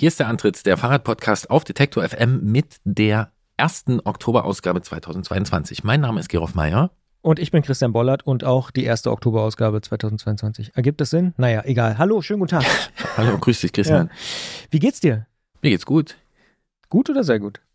Hier ist der Antritt, der Fahrradpodcast auf Detektor FM mit der ersten Oktoberausgabe 2022. Mein Name ist Gerolf Meyer. Und ich bin Christian Bollert und auch die erste Oktoberausgabe 2022. Ergibt das Sinn? Naja, egal. Hallo, schönen guten Tag. Hallo, grüß dich, Christian. Ja. Wie geht's dir? Mir geht's gut. Gut oder sehr gut?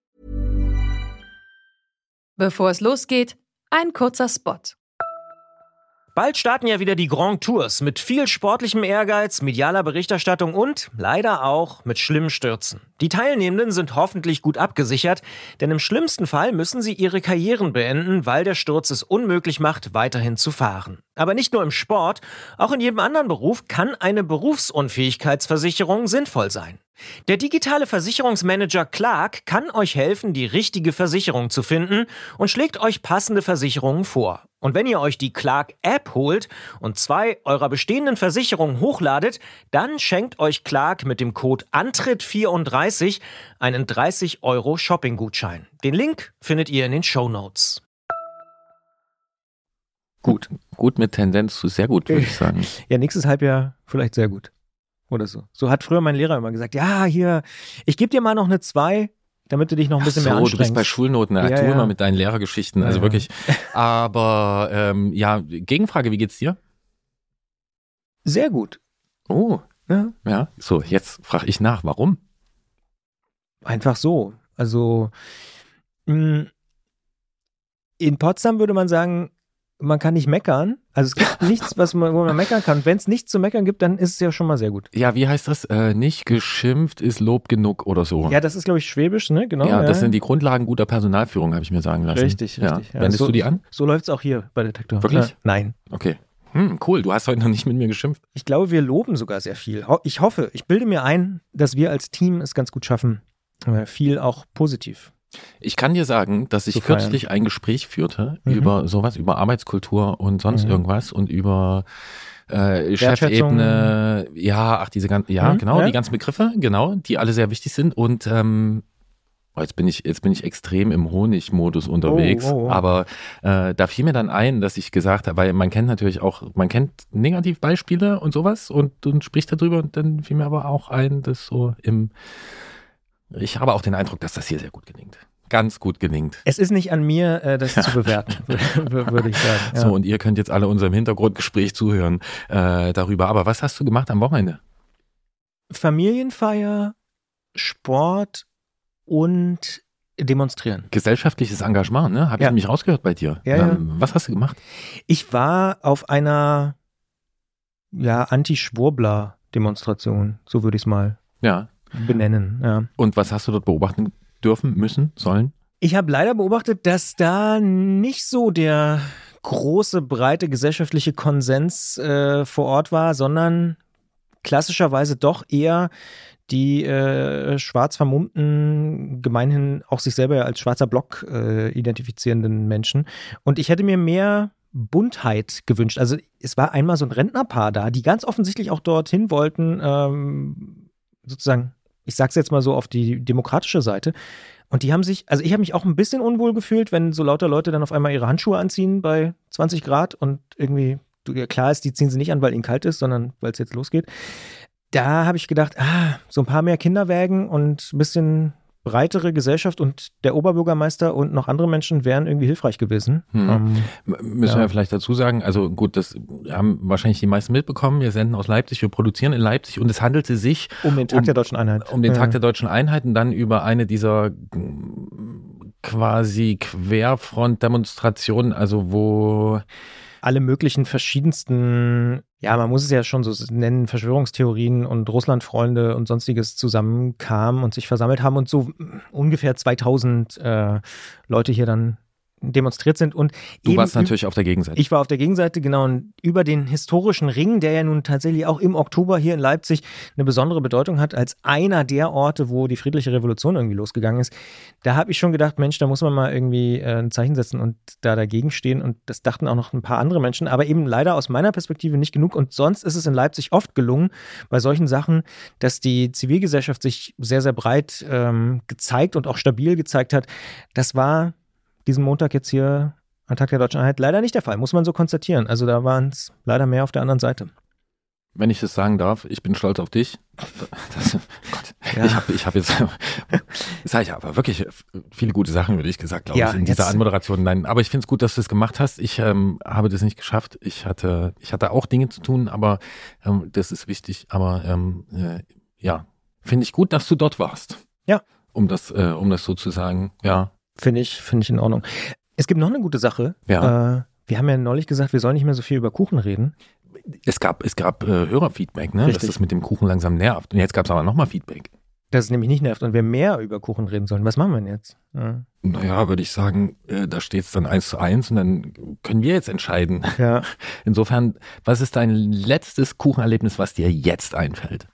Bevor es losgeht, ein kurzer Spot. Bald starten ja wieder die Grand Tours mit viel sportlichem Ehrgeiz, medialer Berichterstattung und leider auch mit schlimmen Stürzen. Die Teilnehmenden sind hoffentlich gut abgesichert, denn im schlimmsten Fall müssen sie ihre Karrieren beenden, weil der Sturz es unmöglich macht, weiterhin zu fahren. Aber nicht nur im Sport, auch in jedem anderen Beruf kann eine Berufsunfähigkeitsversicherung sinnvoll sein. Der digitale Versicherungsmanager Clark kann euch helfen, die richtige Versicherung zu finden und schlägt euch passende Versicherungen vor. Und wenn ihr euch die Clark-App holt und 2 eurer bestehenden Versicherungen hochladet, dann schenkt euch Clark mit dem Code ANTRITT34 einen 30 € Shopping-Gutschein. Den Link findet ihr in den Shownotes. Gut mit Tendenz zu sehr gut, würde ich sagen. Ja, nächstes Halbjahr vielleicht sehr gut. Oder so. So hat früher mein Lehrer immer gesagt, ja, hier, ich gebe dir mal noch eine 2, damit du dich noch ein bisschen mehr anstrengst. Du bist bei Schulnoten, ja, immer mit deinen Lehrergeschichten, also wirklich. Aber Gegenfrage, wie geht's dir? Sehr gut. Oh, ja. So, jetzt frage ich nach, warum? Einfach so. Also in Potsdam würde man sagen, man kann nicht meckern. Also es gibt nichts, wo man meckern kann. Wenn es nichts zu meckern gibt, dann ist es ja schon mal sehr gut. Ja, wie heißt das? Nicht geschimpft ist Lob genug oder so. Ja, das ist, glaube ich, Schwäbisch, ne? Genau. Ja, das sind die Grundlagen guter Personalführung, habe ich mir sagen lassen. Richtig. Ja. Wendest du die an? So läuft es auch hier bei Detektor. Wirklich? Ja. Nein. Okay. Cool, du hast heute noch nicht mit mir geschimpft. Ich glaube, wir loben sogar sehr viel. Ich hoffe, ich bilde mir ein, dass wir als Team es ganz gut schaffen. Viel auch positiv. Ich kann dir sagen, dass ich kürzlich ein Gespräch führte über sowas, über Arbeitskultur und sonst irgendwas und über Chefebene, diese ganzen, die ganzen Begriffe, genau, die alle sehr wichtig sind und jetzt bin ich extrem im Honigmodus unterwegs, aber da fiel mir dann ein, dass ich gesagt habe, weil man kennt Negativbeispiele und sowas und spricht darüber und dann fiel mir aber auch ein, dass ich habe auch den Eindruck, dass das hier sehr gut gelingt. Ganz gut gelingt. Es ist nicht an mir, das zu bewerten, würde ich sagen. Ja. So, und ihr könnt jetzt alle unserem Hintergrundgespräch zuhören darüber. Aber was hast du gemacht am Wochenende? Familienfeier, Sport und demonstrieren. Gesellschaftliches Engagement, ne? Habe ich nämlich rausgehört bei dir. Ja. Was hast du gemacht? Ich war auf einer Anti-Schwurbler-Demonstration, so würde ich es mal benennen. Ja. Und was hast du dort beobachten dürfen, müssen, sollen? Ich habe leider beobachtet, dass da nicht so der große, breite gesellschaftliche Konsens vor Ort war, sondern klassischerweise doch eher die schwarz vermummten, gemeinhin auch sich selber als schwarzer Block identifizierenden Menschen. Und ich hätte mir mehr Buntheit gewünscht. Also es war einmal so ein Rentnerpaar da, die ganz offensichtlich auch dorthin wollten, sozusagen, ich sag's jetzt mal so, auf die demokratische Seite. Und die haben sich, also ich habe mich auch ein bisschen unwohl gefühlt, wenn so lauter Leute dann auf einmal ihre Handschuhe anziehen bei 20 Grad und irgendwie, klar ist, die ziehen sie nicht an, weil ihnen kalt ist, sondern weil es jetzt losgeht. Da habe ich gedacht, so ein paar mehr Kinderwägen und ein bisschen breitere Gesellschaft und der Oberbürgermeister und noch andere Menschen wären irgendwie hilfreich gewesen. Müssen wir vielleicht dazu sagen, also gut, das haben wahrscheinlich die meisten mitbekommen, wir senden aus Leipzig, wir produzieren in Leipzig und es handelte sich um den Tag der Deutschen Einheit. Um den Tag der Deutschen Einheit und dann über eine dieser quasi Querfront-Demonstrationen, also wo alle möglichen verschiedensten, man muss es ja schon so nennen, Verschwörungstheorien und Russlandfreunde und sonstiges zusammenkamen und sich versammelt haben und so ungefähr 2000 Leute hier dann demonstriert sind. Und du warst natürlich auf der Gegenseite. Ich war auf der Gegenseite, genau. Und über den historischen Ring, der ja nun tatsächlich auch im Oktober hier in Leipzig eine besondere Bedeutung hat, als einer der Orte, wo die friedliche Revolution irgendwie losgegangen ist, da habe ich schon gedacht, Mensch, da muss man mal irgendwie ein Zeichen setzen und da dagegen stehen. Und das dachten auch noch ein paar andere Menschen, aber eben leider aus meiner Perspektive nicht genug. Und sonst ist es in Leipzig oft gelungen, bei solchen Sachen, dass die Zivilgesellschaft sich sehr, sehr breit gezeigt und auch stabil gezeigt hat. Das war diesen Montag jetzt hier am Tag der Deutschen Einheit leider nicht der Fall, muss man so konstatieren. Also da waren es leider mehr auf der anderen Seite. Wenn ich das sagen darf, ich bin stolz auf dich. Ja. Ich habe jetzt, sag ich aber wirklich viele gute Sachen über dich gesagt, glaube ich, in dieser Anmoderation. Nein, aber ich finde es gut, dass du es gemacht hast. Ich habe das nicht geschafft. Ich hatte auch Dinge zu tun, aber das ist wichtig. Aber finde ich gut, dass du dort warst. Ja. Um das so zu sagen, ja. Finde ich in Ordnung. Es gibt noch eine gute Sache. Ja. Wir haben ja neulich gesagt, wir sollen nicht mehr so viel über Kuchen reden. Es gab Hörerfeedback, ne? Dass das mit dem Kuchen langsam nervt. Und jetzt gab es aber nochmal Feedback. Dass es nämlich nicht nervt und wir mehr über Kuchen reden sollen. Was machen wir denn jetzt? Ja. Naja, würde ich sagen, da steht es dann 1:1 und dann können wir jetzt entscheiden. Ja. Insofern, was ist dein letztes Kuchenerlebnis, was dir jetzt einfällt?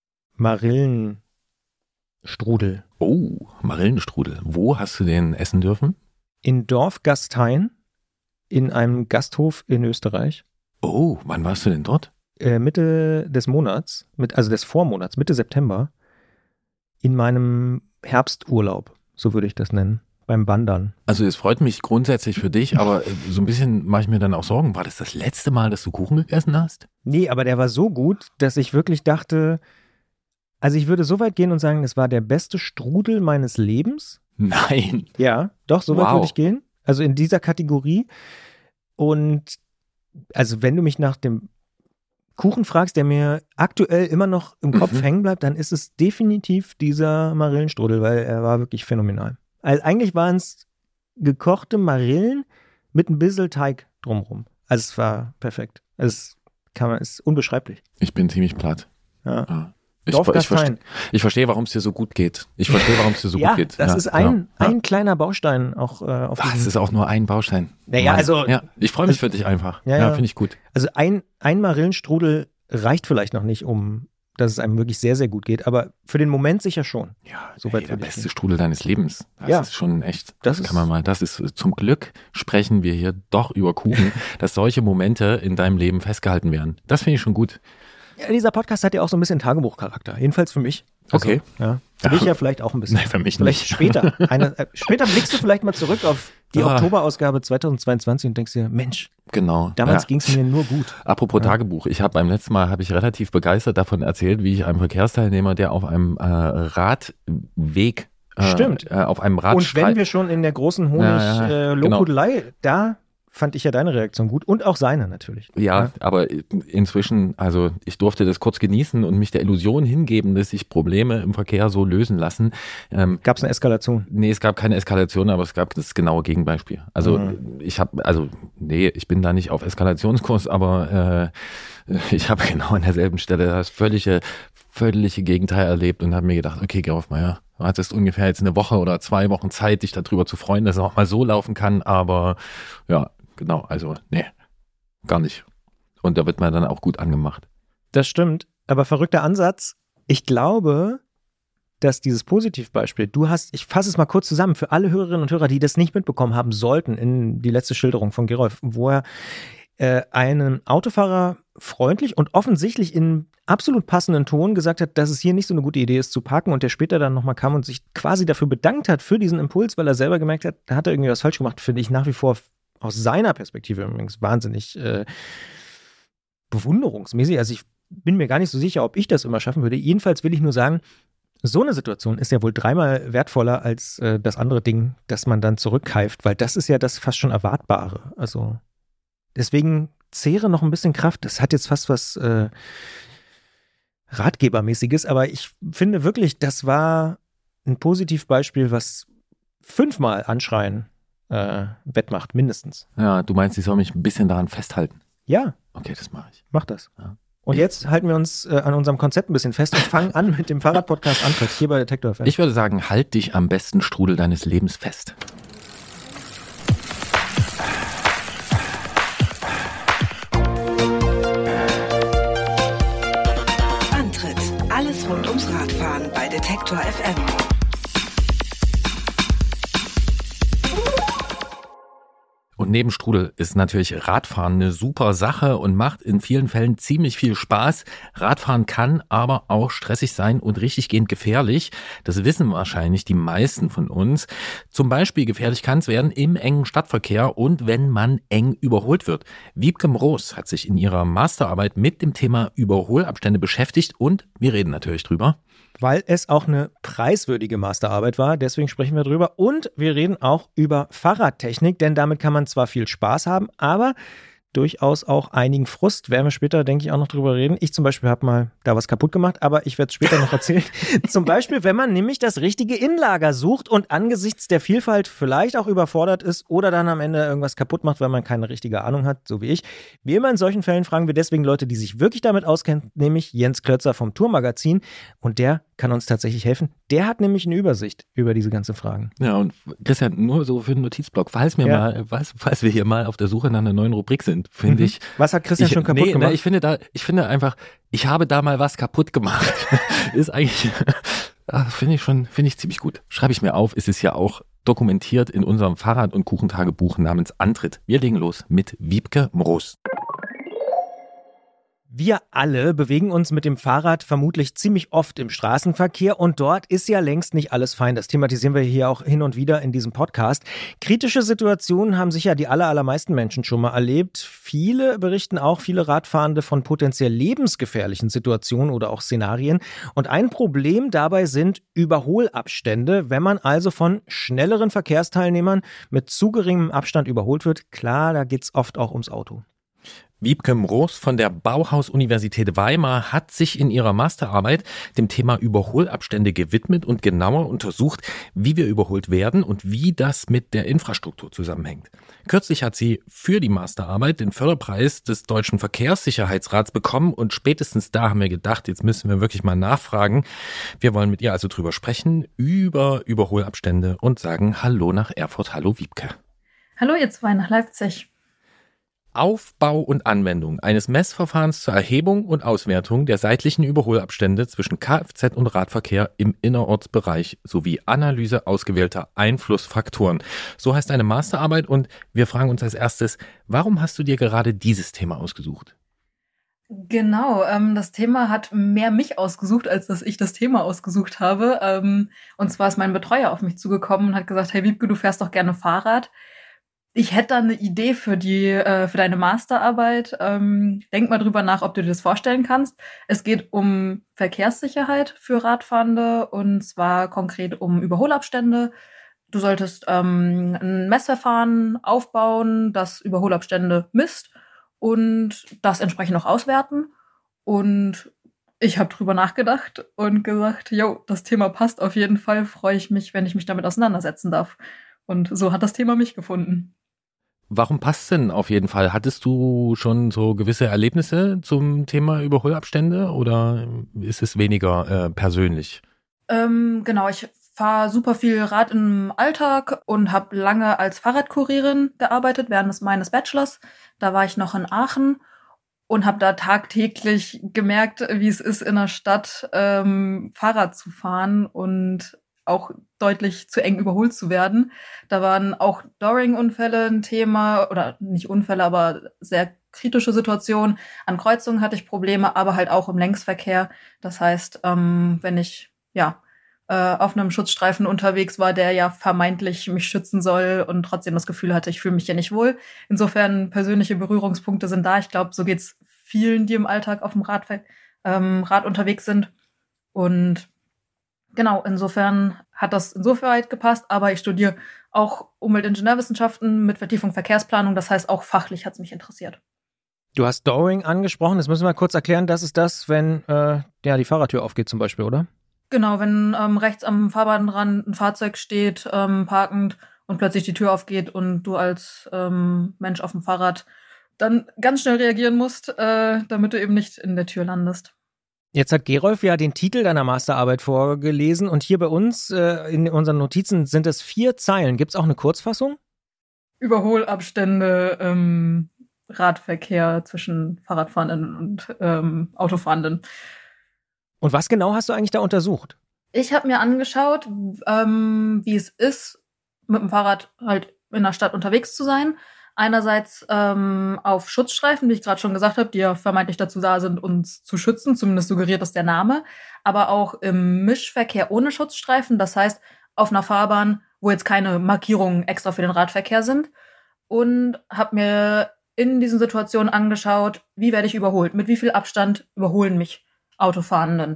Marillenstrudel. Oh, Marillenstrudel. Wo hast du den essen dürfen? In Dorfgastein, in einem Gasthof in Österreich. Oh, wann warst du denn dort? Mitte des Monats, des Vormonats, Mitte September, in meinem Herbsturlaub, so würde ich das nennen, beim Wandern. Also es freut mich grundsätzlich für dich, aber so ein bisschen mache ich mir dann auch Sorgen. War das letzte Mal, dass du Kuchen gegessen hast? Nee, aber der war so gut, dass ich wirklich dachte, also ich würde so weit gehen und sagen, es war der beste Strudel meines Lebens. Nein. Ja, doch, so weit würde ich gehen. Also in dieser Kategorie. Und also wenn du mich nach dem Kuchen fragst, der mir aktuell immer noch im Kopf hängen bleibt, dann ist es definitiv dieser Marillenstrudel, weil er war wirklich phänomenal. Also eigentlich waren es gekochte Marillen mit ein bisschen Teig drumherum. Also es war perfekt. Es ist unbeschreiblich. Ich bin ziemlich platt. Ja. Ich verstehe, warum es dir so gut geht. Gut geht. Das ist ein kleiner Baustein auch auf diesem. Das ist auch nur ein Baustein. Naja, also. Ja, ich freue mich für dich einfach. Ja, finde ich gut. Also ein Marillenstrudel reicht vielleicht noch nicht, dass es einem wirklich sehr, sehr gut geht, aber für den Moment sicher schon. Ja, der beste Strudel deines Lebens. Das ist schon echt, das ist zum Glück sprechen wir hier doch über Kuchen, dass solche Momente in deinem Leben festgehalten werden. Das finde ich schon gut. Ja, dieser Podcast hat ja auch so ein bisschen Tagebuchcharakter, jedenfalls für mich. Also, okay. Ja, für dich ja vielleicht auch ein bisschen. Nein, für mich vielleicht nicht. Später. Später blickst du vielleicht mal zurück auf die Oktoberausgabe 2022 und denkst dir, Mensch, damals ging es mir nur gut. Apropos Tagebuch, beim letzten Mal habe ich relativ begeistert davon erzählt, wie ich einem Verkehrsteilnehmer, der auf einem Radweg auf einem Rad und wenn wir schon in der großen Honig-Lobhudelei, da fand ich ja deine Reaktion gut und auch seine natürlich. Ja, aber inzwischen, also ich durfte das kurz genießen und mich der Illusion hingeben, dass sich Probleme im Verkehr so lösen lassen. Gab es eine Eskalation? Nee, es gab keine Eskalation, aber es gab das genaue Gegenbeispiel. Also ich bin da nicht auf Eskalationskurs, aber ich habe genau an derselben Stelle das völlige Gegenteil erlebt und habe mir gedacht, okay, Gerolf Meyer, du hattest ungefähr jetzt eine Woche oder 2 Wochen Zeit, dich darüber zu freuen, dass es auch mal so laufen kann, aber ja, genau, also nee, gar nicht. Und da wird man dann auch gut angemacht. Das stimmt, aber verrückter Ansatz. Ich glaube, dass dieses Positivbeispiel, ich fasse es mal kurz zusammen, für alle Hörerinnen und Hörer, die das nicht mitbekommen haben sollten, in die letzte Schilderung von Gerolf, wo er einen Autofahrer freundlich und offensichtlich in absolut passenden Ton gesagt hat, dass es hier nicht so eine gute Idee ist zu parken und der später dann nochmal kam und sich quasi dafür bedankt hat für diesen Impuls, weil er selber gemerkt hat, da hat er irgendwie was falsch gemacht, finde ich nach wie vor aus seiner Perspektive übrigens wahnsinnig bewunderungsmäßig. Also ich bin mir gar nicht so sicher, ob ich das immer schaffen würde. Jedenfalls will ich nur sagen, so eine Situation ist ja wohl 3-mal wertvoller als das andere Ding, das man dann zurückkeift, weil das ist ja das fast schon Erwartbare. Also deswegen zehre noch ein bisschen Kraft. Das hat jetzt fast was Ratgebermäßiges, aber ich finde wirklich, das war ein Positivbeispiel, was 5-mal Anschreien wettmacht, mindestens. Ja, du meinst, ich soll mich ein bisschen daran festhalten? Ja. Okay, das mache ich. Mach das. Ja. Und jetzt halten wir uns an unserem Konzept ein bisschen fest und fangen an mit dem Fahrradpodcast Antritt hier bei Detektor FM. Ich würde sagen, halt dich am besten Strudel deines Lebens fest. Antritt. Alles rund ums Radfahren bei Detektor FM. Und neben Strudel ist natürlich Radfahren eine super Sache und macht in vielen Fällen ziemlich viel Spaß. Radfahren kann aber auch stressig sein und richtiggehend gefährlich. Das wissen wahrscheinlich die meisten von uns. Zum Beispiel gefährlich kann es werden im engen Stadtverkehr und wenn man eng überholt wird. Wiebke Mroos hat sich in ihrer Masterarbeit mit dem Thema Überholabstände beschäftigt und wir reden natürlich drüber. Weil es auch eine preiswürdige Masterarbeit war. Deswegen sprechen wir drüber. Und wir reden auch über Fahrradtechnik, denn damit kann man zwar viel Spaß haben, aber durchaus auch einigen Frust. Werden wir später, denke ich, auch noch drüber reden. Ich zum Beispiel habe mal da was kaputt gemacht, aber ich werde es später noch erzählen. Zum Beispiel, wenn man nämlich das richtige Innenlager sucht und angesichts der Vielfalt vielleicht auch überfordert ist oder dann am Ende irgendwas kaputt macht, weil man keine richtige Ahnung hat, so wie ich. Wie immer in solchen Fällen fragen wir deswegen Leute, die sich wirklich damit auskennen, nämlich Jens Klötzer vom Tourmagazin. Und der kann uns tatsächlich helfen. Der hat nämlich eine Übersicht über diese ganzen Fragen. Ja, und Christian, nur so für den Notizblock, falls wir hier mal auf der Suche nach einer neuen Rubrik sind, finde ich. Was hat Christian schon kaputt gemacht? Ich finde einfach, ich habe da mal was kaputt gemacht. Ist eigentlich, finde ich ziemlich gut. Schreibe ich mir auf, ist es ja auch dokumentiert in unserem Fahrrad- und Kuchentagebuch namens Antritt. Wir legen los mit Wiebke Mroos. Wir alle bewegen uns mit dem Fahrrad vermutlich ziemlich oft im Straßenverkehr und dort ist ja längst nicht alles fein. Das thematisieren wir hier auch hin und wieder in diesem Podcast. Kritische Situationen haben sicher die allermeisten Menschen schon mal erlebt. Viele Radfahrende von potenziell lebensgefährlichen Situationen oder auch Szenarien. Und ein Problem dabei sind Überholabstände. Wenn man also von schnelleren Verkehrsteilnehmern mit zu geringem Abstand überholt wird, klar, da geht's oft auch ums Auto. Wiebke Mroos von der Bauhaus-Universität Weimar hat sich in ihrer Masterarbeit dem Thema Überholabstände gewidmet und genauer untersucht, wie wir überholt werden und wie das mit der Infrastruktur zusammenhängt. Kürzlich hat sie für die Masterarbeit den Förderpreis des Deutschen Verkehrssicherheitsrats bekommen und spätestens da haben wir gedacht, jetzt müssen wir wirklich mal nachfragen. Wir wollen mit ihr also drüber sprechen, über Überholabstände und sagen Hallo nach Erfurt. Hallo Wiebke. Hallo ihr zwei nach Leipzig. Aufbau und Anwendung eines Messverfahrens zur Erhebung und Auswertung der seitlichen Überholabstände zwischen Kfz- und Radverkehr im Innerortsbereich sowie Analyse ausgewählter Einflussfaktoren. So heißt eine Masterarbeit und wir fragen uns als erstes, warum hast du dir gerade dieses Thema ausgesucht? Genau, das Thema hat mehr mich ausgesucht, als dass ich das Thema ausgesucht habe. Und zwar ist mein Betreuer auf mich zugekommen und hat gesagt, hey Wiebke, du fährst doch gerne Fahrrad. Ich hätte da eine Idee für deine Masterarbeit. Denk mal drüber nach, ob du dir das vorstellen kannst. Es geht um Verkehrssicherheit für Radfahrende und zwar konkret um Überholabstände. Du solltest ein Messverfahren aufbauen, das Überholabstände misst und das entsprechend auch auswerten. Und ich habe drüber nachgedacht und gesagt, jo, das Thema passt auf jeden Fall. Freue ich mich, wenn ich mich damit auseinandersetzen darf. Und so hat das Thema mich gefunden. Warum passt denn auf jeden Fall? Hattest du schon so gewisse Erlebnisse zum Thema Überholabstände oder ist es weniger persönlich? Genau, ich fahre super viel Rad im Alltag und habe lange als Fahrradkurierin gearbeitet während meines Bachelors. Da war ich noch in Aachen und habe da tagtäglich gemerkt, wie es ist, in der Stadt Fahrrad zu fahren und auch deutlich zu eng überholt zu werden. Da waren auch Doring-Unfälle ein Thema, oder nicht Unfälle, aber sehr kritische Situationen. An Kreuzungen hatte ich Probleme, aber halt auch im Längsverkehr. Das heißt, wenn ich auf einem Schutzstreifen unterwegs war, der ja vermeintlich mich schützen soll und trotzdem das Gefühl hatte, ich fühle mich hier nicht wohl. Insofern persönliche Berührungspunkte sind da. Ich glaube, so geht's vielen, die im Alltag auf dem Rad unterwegs sind. Und genau, insofern hat das insoweit gepasst, aber ich studiere auch Umweltingenieurwissenschaften mit Vertiefung Verkehrsplanung, das heißt auch fachlich hat es mich interessiert. Du hast Doring angesprochen, das müssen wir kurz erklären, das ist das, wenn die Fahrradtür aufgeht zum Beispiel, oder? Genau, wenn rechts am Fahrbahnrand ein Fahrzeug steht, parkend und plötzlich die Tür aufgeht und du als Mensch auf dem Fahrrad dann ganz schnell reagieren musst, damit du eben nicht in der Tür landest. Jetzt hat Gerolf ja den Titel deiner Masterarbeit vorgelesen und hier bei uns in unseren Notizen sind es 4 Zeilen. Gibt es auch eine Kurzfassung? Überholabstände, Radverkehr zwischen Fahrradfahrenden und Autofahrenden. Und was genau hast du eigentlich da untersucht? Ich habe mir angeschaut, wie es ist, mit dem Fahrrad halt in der Stadt unterwegs zu sein. Einerseits auf Schutzstreifen, wie ich gerade schon gesagt habe, die ja vermeintlich dazu da sind, uns zu schützen, zumindest suggeriert das der Name, aber auch im Mischverkehr ohne Schutzstreifen, das heißt auf einer Fahrbahn, wo jetzt keine Markierungen extra für den Radverkehr sind, und habe mir in diesen Situationen angeschaut, wie werde ich überholt, mit wie viel Abstand überholen mich Autofahrenden.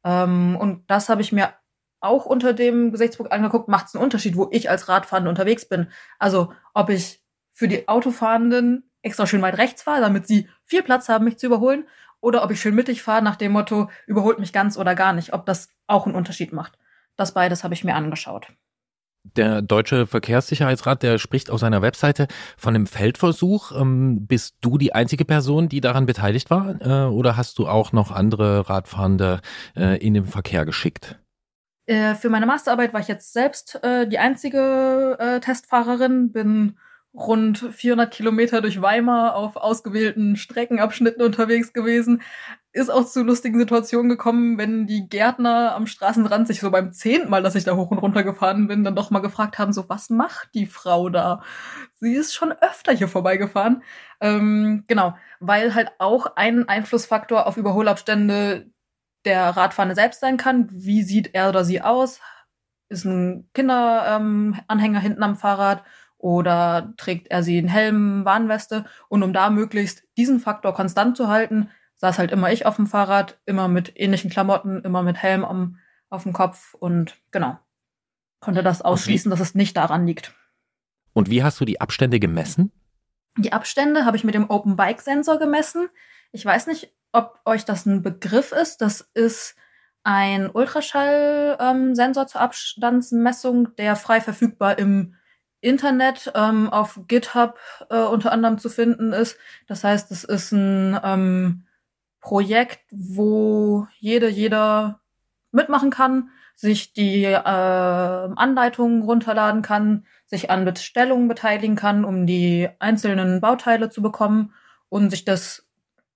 Und das habe ich mir auch unter dem Gesichtspunkt angeguckt, macht es einen Unterschied, wo ich als Radfahrende unterwegs bin. Also ob ich für die Autofahrenden extra schön weit rechts fahre, damit sie viel Platz haben, mich zu überholen, oder ob ich schön mittig fahre nach dem Motto, überholt mich ganz oder gar nicht, ob das auch einen Unterschied macht. Das beides habe ich mir angeschaut. Der Deutsche Verkehrssicherheitsrat, der spricht auf seiner Webseite von einem Feldversuch. Bist du die einzige Person, die daran beteiligt war? Oder hast du auch noch andere Radfahrende in den Verkehr geschickt? Für meine Masterarbeit war ich jetzt selbst die einzige Testfahrerin, bin rund 400 Kilometer durch Weimar auf ausgewählten Streckenabschnitten unterwegs gewesen. Ist auch zu lustigen Situationen gekommen, wenn die Gärtner am Straßenrand sich so beim 10. Mal, dass ich da hoch und runter gefahren bin, dann doch mal gefragt haben, so, was macht die Frau da? Sie ist schon öfter hier vorbeigefahren. Genau, weil halt auch ein Einflussfaktor auf Überholabstände der Radfahrende selbst sein kann. Wie sieht er oder sie aus? Ist ein Kinderanhänger hinten am Fahrrad? Oder trägt er sie einen Helm, Warnweste? Und um da möglichst diesen Faktor konstant zu halten, saß halt immer ich auf dem Fahrrad, immer mit ähnlichen Klamotten, immer mit Helm auf dem Kopf und genau, konnte das ausschließen, dass es nicht daran liegt. Und wie hast du die Abstände gemessen? Die Abstände habe ich mit dem Open Bike Sensor gemessen. Ich weiß nicht, ob euch das ein Begriff ist. Das ist ein Ultraschall-Sensor zur Abstandsmessung, der frei verfügbar im Internet auf GitHub unter anderem zu finden ist. Das heißt, es ist ein Projekt, wo jeder mitmachen kann, sich die Anleitungen runterladen kann, sich an Bestellungen beteiligen kann, um die einzelnen Bauteile zu bekommen und sich das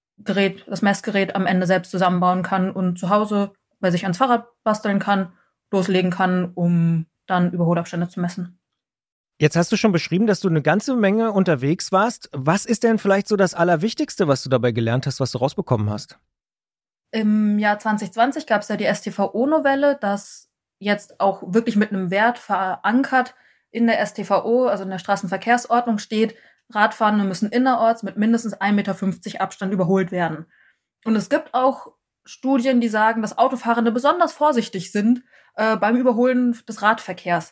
Messgerät am Ende selbst zusammenbauen kann und zu Hause bei sich ans Fahrrad basteln kann, loslegen kann, um dann Überholabstände zu messen. Jetzt hast du schon beschrieben, dass du eine ganze Menge unterwegs warst. Was ist denn vielleicht so das Allerwichtigste, was du dabei gelernt hast, was du rausbekommen hast? Im Jahr 2020 gab es ja die StVO-Novelle, das jetzt auch wirklich mit einem Wert verankert in der StVO, also in der Straßenverkehrsordnung steht, Radfahrende müssen innerorts mit mindestens 1,50 Meter Abstand überholt werden. Und es gibt auch Studien, die sagen, dass Autofahrende besonders vorsichtig sind beim Überholen des Radverkehrs.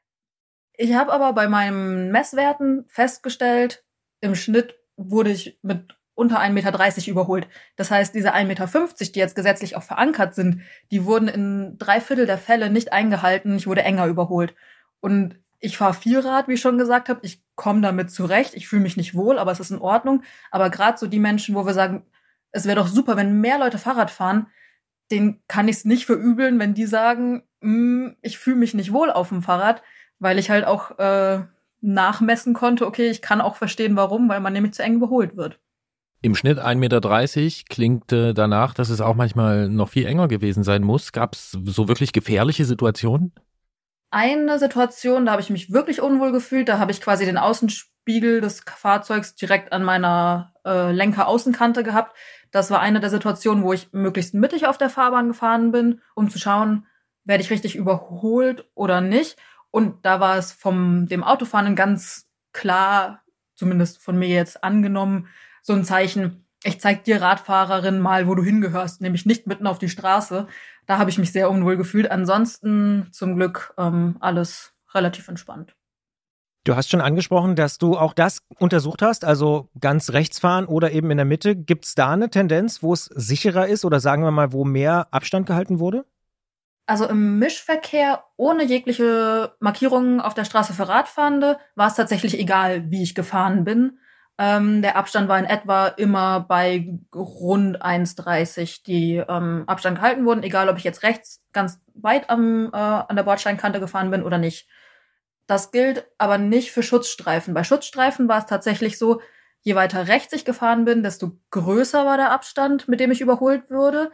Ich habe aber bei meinen Messwerten festgestellt, im Schnitt wurde ich mit unter 1,30 Meter überholt. Das heißt, diese 1,50 Meter, die jetzt gesetzlich auch verankert sind, die wurden in 3/4 der Fälle nicht eingehalten. Ich wurde enger überholt. Und ich fahre viel Rad, wie ich schon gesagt habe. Ich komme damit zurecht. Ich fühle mich nicht wohl, aber es ist in Ordnung. Aber gerade so die Menschen, wo wir sagen, es wäre doch super, wenn mehr Leute Fahrrad fahren, denen kann ich es nicht verübeln, wenn die sagen, ich fühle mich nicht wohl auf dem Fahrrad, weil ich halt auch nachmessen konnte, okay, ich kann auch verstehen, warum, weil man nämlich zu eng überholt wird. Im Schnitt 1,30 Meter klingt danach, dass es auch manchmal noch viel enger gewesen sein muss. Gab es so wirklich gefährliche Situationen? Eine Situation, da habe ich mich wirklich unwohl gefühlt. Da habe ich quasi den Außenspiegel des Fahrzeugs direkt an meiner Lenkeraußenkante gehabt. Das war eine der Situationen, wo ich möglichst mittig auf der Fahrbahn gefahren bin, um zu schauen, werde ich richtig überholt oder nicht. Und da war es von dem Autofahrenden ganz klar, zumindest von mir jetzt angenommen, so ein Zeichen, ich zeig dir Radfahrerin mal, wo du hingehörst, nämlich nicht mitten auf die Straße. Da habe ich mich sehr unwohl gefühlt. Ansonsten zum Glück alles relativ entspannt. Du hast schon angesprochen, dass du auch das untersucht hast, also ganz rechts fahren oder eben in der Mitte. Gibt es da eine Tendenz, wo es sicherer ist oder sagen wir mal, wo mehr Abstand gehalten wurde? Also im Mischverkehr ohne jegliche Markierungen auf der Straße für Radfahrende war es tatsächlich egal, wie ich gefahren bin. Der Abstand war in etwa immer bei rund 1,30, die Abstand gehalten wurden, egal ob ich jetzt rechts ganz weit an der Bordsteinkante gefahren bin oder nicht. Das gilt aber nicht für Schutzstreifen. Bei Schutzstreifen war es tatsächlich so, je weiter rechts ich gefahren bin, desto größer war der Abstand, mit dem ich überholt würde.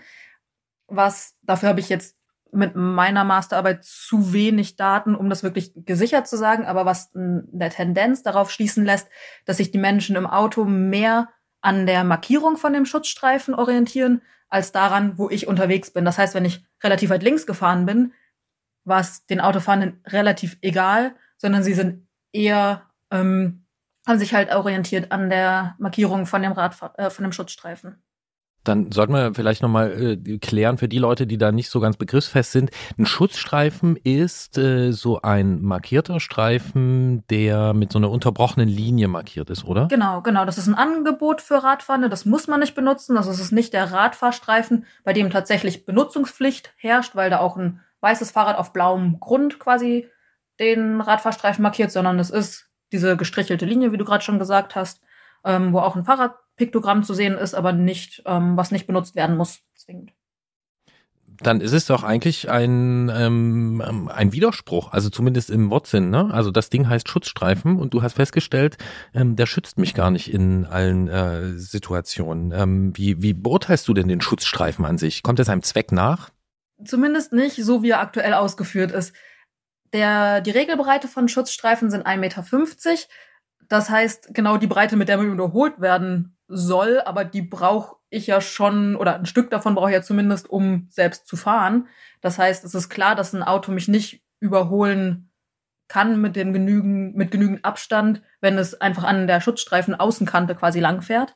Dafür habe ich jetzt mit meiner Masterarbeit zu wenig Daten, um das wirklich gesichert zu sagen, aber was in der Tendenz darauf schließen lässt, dass sich die Menschen im Auto mehr an der Markierung von dem Schutzstreifen orientieren, als daran, wo ich unterwegs bin. Das heißt, wenn ich relativ weit links gefahren bin, war es den Autofahrenden relativ egal, sondern sie sind eher, haben sich halt orientiert an der Markierung von dem Schutzstreifen. Dann sollten wir vielleicht nochmal klären für die Leute, die da nicht so ganz begriffsfest sind. Ein Schutzstreifen ist so ein markierter Streifen, der mit so einer unterbrochenen Linie markiert ist, oder? Genau. Das ist ein Angebot für Radfahrende. Das muss man nicht benutzen. Also es ist nicht der Radfahrstreifen, bei dem tatsächlich Benutzungspflicht herrscht, weil da auch ein weißes Fahrrad auf blauem Grund quasi den Radfahrstreifen markiert, sondern es ist diese gestrichelte Linie, wie du gerade schon gesagt hast, wo auch ein Fahrradpiktogramm zu sehen ist, aber nicht, was nicht benutzt werden muss, zwingend. Dann ist es doch eigentlich ein Widerspruch, also zumindest im Wortsinn, ne? Also das Ding heißt Schutzstreifen und du hast festgestellt, der schützt mich gar nicht in allen Situationen. Wie beurteilst du denn den Schutzstreifen an sich? Kommt er seinem Zweck nach? Zumindest nicht so, wie er aktuell ausgeführt ist. Die Regelbreite von Schutzstreifen sind 1,50 Meter. Das heißt, genau die Breite, mit der man überholt werden soll, aber die brauche ich ja schon, oder ein Stück davon brauche ich ja zumindest, um selbst zu fahren. Das heißt, es ist klar, dass ein Auto mich nicht überholen kann mit genügend Abstand, wenn es einfach an der Schutzstreifen-Außenkante quasi langfährt.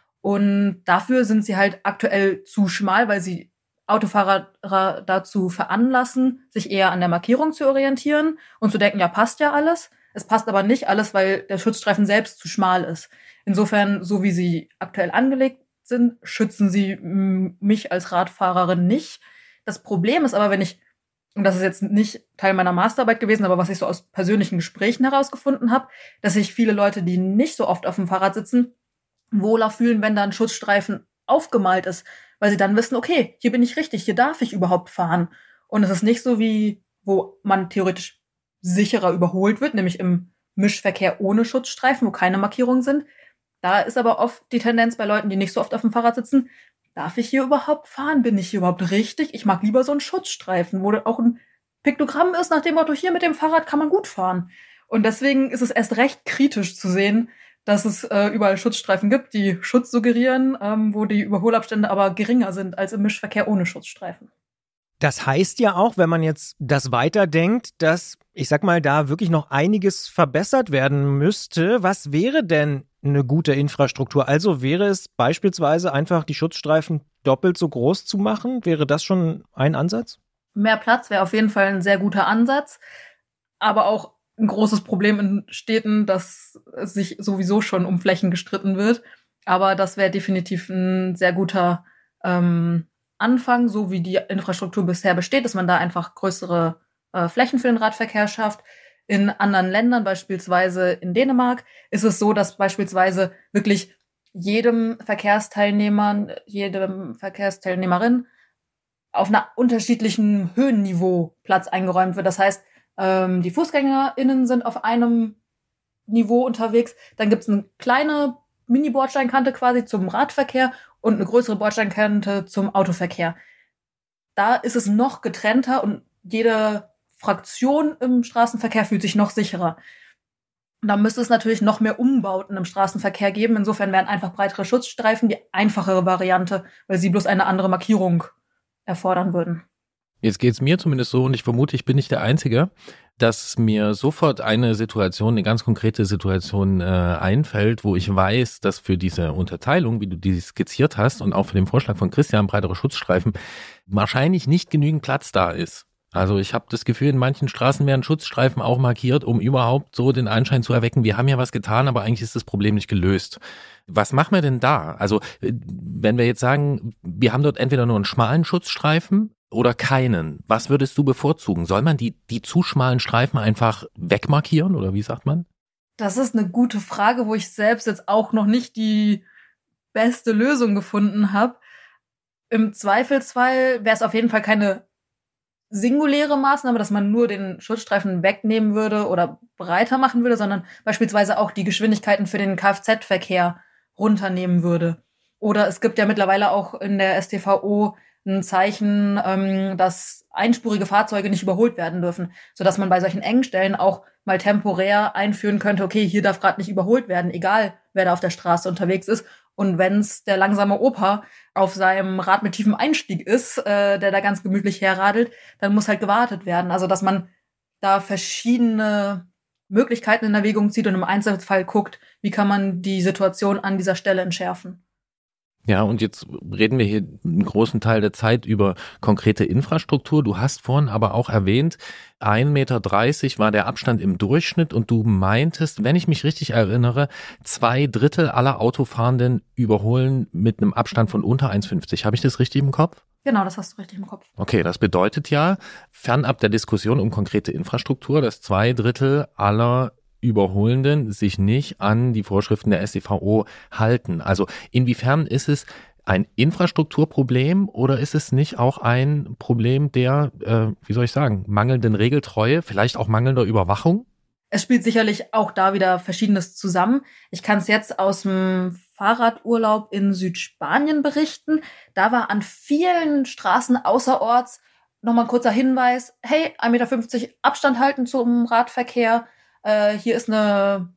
Und dafür sind sie halt aktuell zu schmal, weil sie Autofahrer dazu veranlassen, sich eher an der Markierung zu orientieren und zu denken, ja, passt ja alles. Es passt aber nicht alles, weil der Schutzstreifen selbst zu schmal ist. Insofern, so wie sie aktuell angelegt sind, schützen sie mich als Radfahrerin nicht. Das Problem ist aber, und das ist jetzt nicht Teil meiner Masterarbeit gewesen, aber was ich so aus persönlichen Gesprächen herausgefunden habe, dass sich viele Leute, die nicht so oft auf dem Fahrrad sitzen, wohler fühlen, wenn da ein Schutzstreifen aufgemalt ist, weil sie dann wissen, okay, hier bin ich richtig, hier darf ich überhaupt fahren. Und es ist nicht so wie, wo man theoretisch sicherer überholt wird, nämlich im Mischverkehr ohne Schutzstreifen, wo keine Markierungen sind. Da ist aber oft die Tendenz bei Leuten, die nicht so oft auf dem Fahrrad sitzen, darf ich hier überhaupt fahren? Bin ich hier überhaupt richtig? Ich mag lieber so einen Schutzstreifen, wo auch ein Piktogramm ist nach dem Motto, hier mit dem Fahrrad kann man gut fahren. Und deswegen ist es erst recht kritisch zu sehen, dass es überall Schutzstreifen gibt, die Schutz suggerieren, wo die Überholabstände aber geringer sind als im Mischverkehr ohne Schutzstreifen. Das heißt ja auch, wenn man jetzt das weiterdenkt, dass, ich sag mal, da wirklich noch einiges verbessert werden müsste. Was wäre denn eine gute Infrastruktur? Also wäre es beispielsweise einfach, die Schutzstreifen doppelt so groß zu machen? Wäre das schon ein Ansatz? Mehr Platz wäre auf jeden Fall ein sehr guter Ansatz, aber auch ein großes Problem in Städten, dass sich sowieso schon um Flächen gestritten wird. Aber das wäre definitiv ein sehr guter Anfang, so wie die Infrastruktur bisher besteht, dass man da einfach größere Flächen für den Radverkehr schafft. In anderen Ländern, beispielsweise in Dänemark, ist es so, dass beispielsweise wirklich jedem Verkehrsteilnehmerin auf einer unterschiedlichen Höhenniveau Platz eingeräumt wird. Das heißt, die FußgängerInnen sind auf einem Niveau unterwegs. Dann gibt es eine kleine Mini-Bordsteinkante quasi zum Radverkehr und eine größere Bordsteinkante zum Autoverkehr. Da ist es noch getrennter und jede Fraktion im Straßenverkehr fühlt sich noch sicherer. Und da müsste es natürlich noch mehr Umbauten im Straßenverkehr geben. Insofern wären einfach breitere Schutzstreifen die einfachere Variante, weil sie bloß eine andere Markierung erfordern würden. Jetzt geht's mir zumindest so, und ich vermute, ich bin nicht der Einzige, dass mir sofort eine ganz konkrete Situation einfällt, wo ich weiß, dass für diese Unterteilung, wie du die skizziert hast, und auch für den Vorschlag von Christian, breitere Schutzstreifen, wahrscheinlich nicht genügend Platz da ist. Also ich habe das Gefühl, in manchen Straßen werden Schutzstreifen auch markiert, um überhaupt so den Anschein zu erwecken, wir haben ja was getan, aber eigentlich ist das Problem nicht gelöst. Was machen wir denn da? Also wenn wir jetzt sagen, wir haben dort entweder nur einen schmalen Schutzstreifen oder keinen, was würdest du bevorzugen? Soll man die zu schmalen Streifen einfach wegmarkieren oder wie sagt man? Das ist eine gute Frage, wo ich selbst jetzt auch noch nicht die beste Lösung gefunden habe. Im Zweifelsfall wäre es auf jeden Fall keine singuläre Maßnahme, dass man nur den Schutzstreifen wegnehmen würde oder breiter machen würde, sondern beispielsweise auch die Geschwindigkeiten für den Kfz-Verkehr runternehmen würde. Oder es gibt ja mittlerweile auch in der StVO ein Zeichen, dass einspurige Fahrzeuge nicht überholt werden dürfen, sodass man bei solchen Engstellen auch mal temporär einführen könnte, okay, hier darf gerade nicht überholt werden, egal wer da auf der Straße unterwegs ist. Und wenn's der langsame Opa auf seinem Rad mit tiefem Einstieg ist, der da ganz gemütlich herradelt, dann muss halt gewartet werden. Also dass man da verschiedene Möglichkeiten in Erwägung zieht und im Einzelfall guckt, wie kann man die Situation an dieser Stelle entschärfen. Ja, und jetzt reden wir hier einen großen Teil der Zeit über konkrete Infrastruktur. Du hast vorhin aber auch erwähnt, 1,30 Meter war der Abstand im Durchschnitt und du meintest, wenn ich mich richtig erinnere, 2/3 aller Autofahrenden überholen mit einem Abstand von unter 1,50. Habe ich das richtig im Kopf? Genau, das hast du richtig im Kopf. Okay, das bedeutet ja, fernab der Diskussion um konkrete Infrastruktur, dass 2/3 aller Überholenden sich nicht an die Vorschriften der StVO halten. Also inwiefern ist es ein Infrastrukturproblem oder ist es nicht auch ein Problem der, mangelnden Regeltreue, vielleicht auch mangelnder Überwachung? Es spielt sicherlich auch da wieder Verschiedenes zusammen. Ich kann es jetzt aus dem Fahrradurlaub in Südspanien berichten. Da war an vielen Straßen außerorts nochmal ein kurzer Hinweis, hey, 1,50 Meter Abstand halten zum Radverkehr. Hier ist eine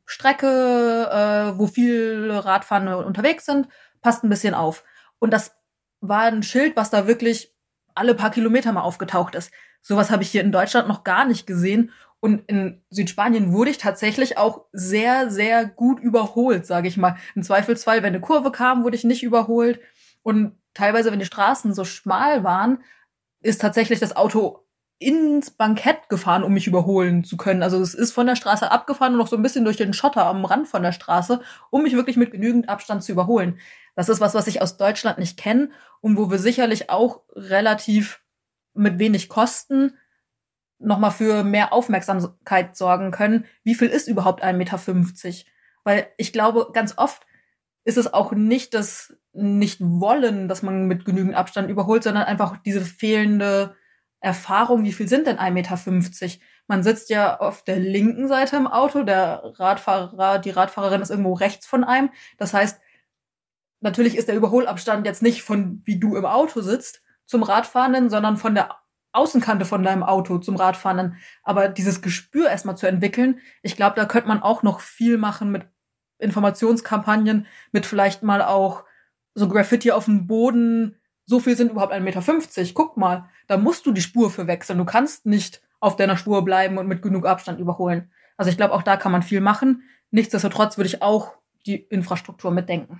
Strecke, wo viele Radfahrende unterwegs sind, passt ein bisschen auf. Und das war ein Schild, was da wirklich alle paar Kilometer mal aufgetaucht ist. Sowas habe ich hier in Deutschland noch gar nicht gesehen. Und in Südspanien wurde ich tatsächlich auch sehr, sehr gut überholt, sage ich mal. Im Zweifelsfall, wenn eine Kurve kam, wurde ich nicht überholt. Und teilweise, wenn die Straßen so schmal waren, ist tatsächlich das Auto ins Bankett gefahren, um mich überholen zu können. Also es ist von der Straße abgefahren und noch so ein bisschen durch den Schotter am Rand von der Straße, um mich wirklich mit genügend Abstand zu überholen. Das ist was ich aus Deutschland nicht kenne und wo wir sicherlich auch relativ mit wenig Kosten nochmal für mehr Aufmerksamkeit sorgen können. Wie viel ist überhaupt 1,50 Meter? Weil ich glaube, ganz oft ist es auch nicht das Nicht-Wollen, dass man mit genügend Abstand überholt, sondern einfach diese fehlende Erfahrung, wie viel sind denn 1,50 Meter? Man sitzt ja auf der linken Seite im Auto, der Radfahrer, die Radfahrerin ist irgendwo rechts von einem. Das heißt, natürlich ist der Überholabstand jetzt nicht von, wie du im Auto sitzt, zum Radfahrenden, sondern von der Außenkante von deinem Auto zum Radfahrenden. Aber dieses Gespür erstmal zu entwickeln, ich glaube, da könnte man auch noch viel machen mit Informationskampagnen, mit vielleicht mal auch so Graffiti auf dem Boden. So viel sind überhaupt 1,50 Meter. Guck mal, da musst du die Spur für wechseln. Du kannst nicht auf deiner Spur bleiben und mit genug Abstand überholen. Also ich glaube, auch da kann man viel machen. Nichtsdestotrotz würde ich auch die Infrastruktur mitdenken.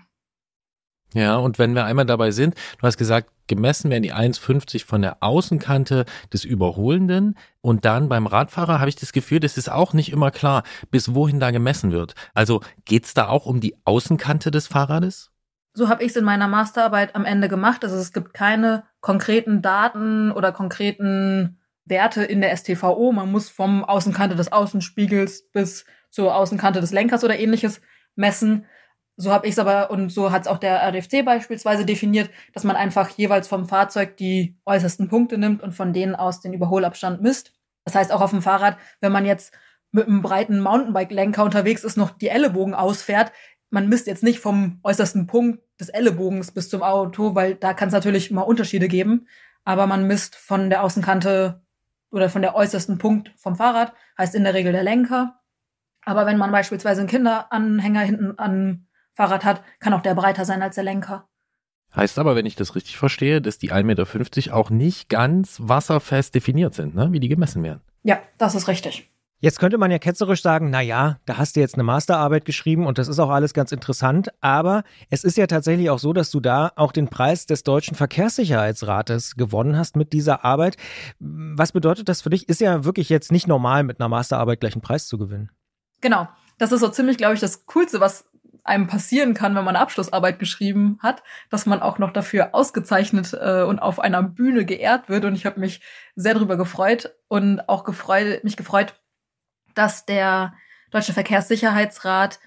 Ja, und wenn wir einmal dabei sind, du hast gesagt, gemessen werden die 1,50 von der Außenkante des Überholenden und dann beim Radfahrer habe ich das Gefühl, das ist auch nicht immer klar, bis wohin da gemessen wird. Also geht's da auch um die Außenkante des Fahrrades? So habe ich es in meiner Masterarbeit am Ende gemacht. Also es gibt keine konkreten Daten oder konkreten Werte in der StVO. Man muss vom Außenkante des Außenspiegels bis zur Außenkante des Lenkers oder ähnliches messen. So habe ich es aber, und so hat es auch der RDFC beispielsweise definiert, dass man einfach jeweils vom Fahrzeug die äußersten Punkte nimmt und von denen aus den Überholabstand misst. Das heißt auch auf dem Fahrrad, wenn man jetzt mit einem breiten Mountainbike-Lenker unterwegs ist, noch die Ellenbogen ausfährt, man misst jetzt nicht vom äußersten Punkt des Ellenbogens bis zum Auto, weil da kann es natürlich mal Unterschiede geben. Aber man misst von der Außenkante oder von der äußersten Punkt vom Fahrrad, heißt in der Regel der Lenker. Aber wenn man beispielsweise einen Kinderanhänger hinten am Fahrrad hat, kann auch der breiter sein als der Lenker. Heißt aber, wenn ich das richtig verstehe, dass die 1,50 Meter auch nicht ganz wasserfest definiert sind, ne? Wie die gemessen werden. Ja, das ist richtig. Jetzt könnte man ja ketzerisch sagen, naja, da hast du jetzt eine Masterarbeit geschrieben und das ist auch alles ganz interessant, aber es ist ja tatsächlich auch so, dass du da auch den Preis des Deutschen Verkehrssicherheitsrates gewonnen hast mit dieser Arbeit. Was bedeutet das für dich? Ist ja wirklich jetzt nicht normal, mit einer Masterarbeit gleich einen Preis zu gewinnen. Genau, das ist so ziemlich, glaube ich, das Coolste, was einem passieren kann, wenn man eine Abschlussarbeit geschrieben hat, dass man auch noch dafür ausgezeichnet und auf einer Bühne geehrt wird. Und ich habe mich sehr darüber gefreut und auch mich gefreut, dass der Deutsche Verkehrssicherheitsrat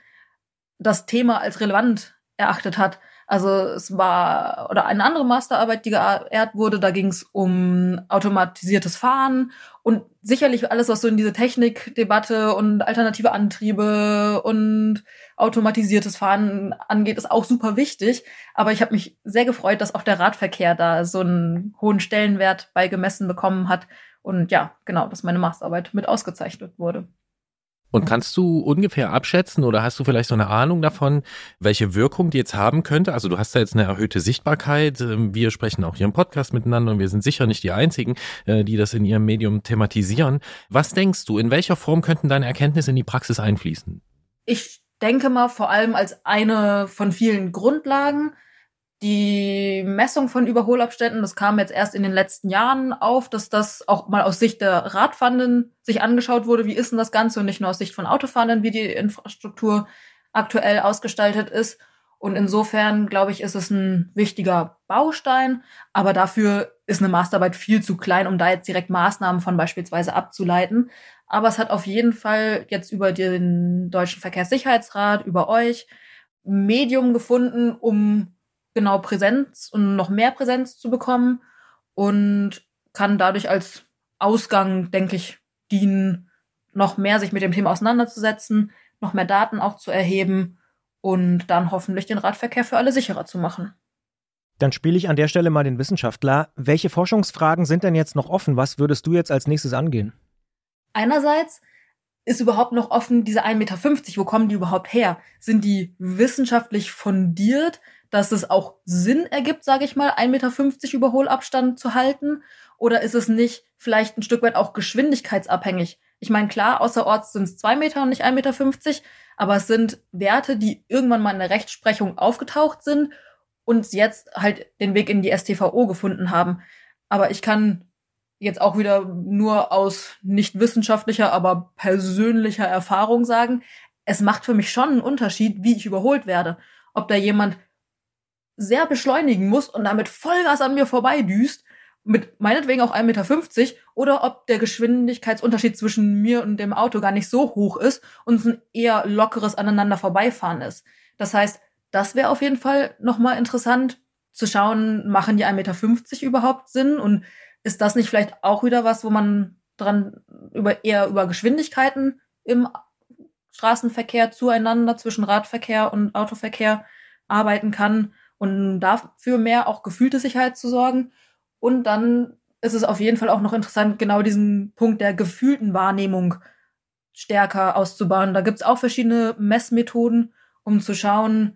das Thema als relevant erachtet hat. Also es war, oder eine andere Masterarbeit, die geehrt wurde, da ging es um automatisiertes Fahren und sicherlich alles, was so in diese Technikdebatte und alternative Antriebe und automatisiertes Fahren angeht, ist auch super wichtig. Aber ich habe mich sehr gefreut, dass auch der Radverkehr da so einen hohen Stellenwert beigemessen bekommen hat. Und ja, genau, dass meine Masterarbeit mit ausgezeichnet wurde. Und kannst du ungefähr abschätzen oder hast du vielleicht so eine Ahnung davon, welche Wirkung die jetzt haben könnte? Also du hast da jetzt eine erhöhte Sichtbarkeit. Wir sprechen auch hier im Podcast miteinander und wir sind sicher nicht die Einzigen, die das in ihrem Medium thematisieren. Was denkst du, in welcher Form könnten deine Erkenntnisse in die Praxis einfließen? Ich denke mal vor allem als eine von vielen Grundlagen. Die Messung von Überholabständen, das kam jetzt erst in den letzten Jahren auf, dass das auch mal aus Sicht der Radfahrenden sich angeschaut wurde, wie ist denn das Ganze und nicht nur aus Sicht von Autofahrenden, wie die Infrastruktur aktuell ausgestaltet ist. Und insofern, glaube ich, ist es ein wichtiger Baustein, aber dafür ist eine Masterarbeit viel zu klein, um da jetzt direkt Maßnahmen von beispielsweise abzuleiten. Aber es hat auf jeden Fall jetzt über den Deutschen Verkehrssicherheitsrat, über euch, ein Medium gefunden, um genau Präsenz und noch mehr Präsenz zu bekommen und kann dadurch als Ausgang, denke ich, dienen, noch mehr sich mit dem Thema auseinanderzusetzen, noch mehr Daten auch zu erheben und dann hoffentlich den Radverkehr für alle sicherer zu machen. Dann spiele ich an der Stelle mal den Wissenschaftler. Welche Forschungsfragen sind denn jetzt noch offen? Was würdest du jetzt als nächstes angehen? Einerseits ist überhaupt noch offen diese 1,50 Meter, wo kommen die überhaupt her? Sind die wissenschaftlich fundiert, dass es auch Sinn ergibt, sage ich mal, 1,50 Meter Überholabstand zu halten? Oder ist es nicht vielleicht ein Stück weit auch geschwindigkeitsabhängig? Ich meine, klar, außerorts sind es 2 Meter und nicht 1,50 Meter, aber es sind Werte, die irgendwann mal in der Rechtsprechung aufgetaucht sind und jetzt halt den Weg in die StVO gefunden haben. Aber ich kann jetzt auch wieder nur aus nicht wissenschaftlicher, aber persönlicher Erfahrung sagen, es macht für mich schon einen Unterschied, wie ich überholt werde. Ob da jemand sehr beschleunigen muss und damit Vollgas an mir vorbeidüst, mit meinetwegen auch 1,50 Meter, oder ob der Geschwindigkeitsunterschied zwischen mir und dem Auto gar nicht so hoch ist und es ein eher lockeres aneinander vorbeifahren ist. Das heißt, das wäre auf jeden Fall nochmal interessant zu schauen, machen die 1,50 Meter überhaupt Sinn und ist das nicht vielleicht auch wieder was, wo man eher über Geschwindigkeiten im Straßenverkehr zueinander zwischen Radverkehr und Autoverkehr arbeiten kann und dafür mehr auch gefühlte Sicherheit zu sorgen? Und dann ist es auf jeden Fall auch noch interessant, genau diesen Punkt der gefühlten Wahrnehmung stärker auszubauen. Da gibt's auch verschiedene Messmethoden, um zu schauen,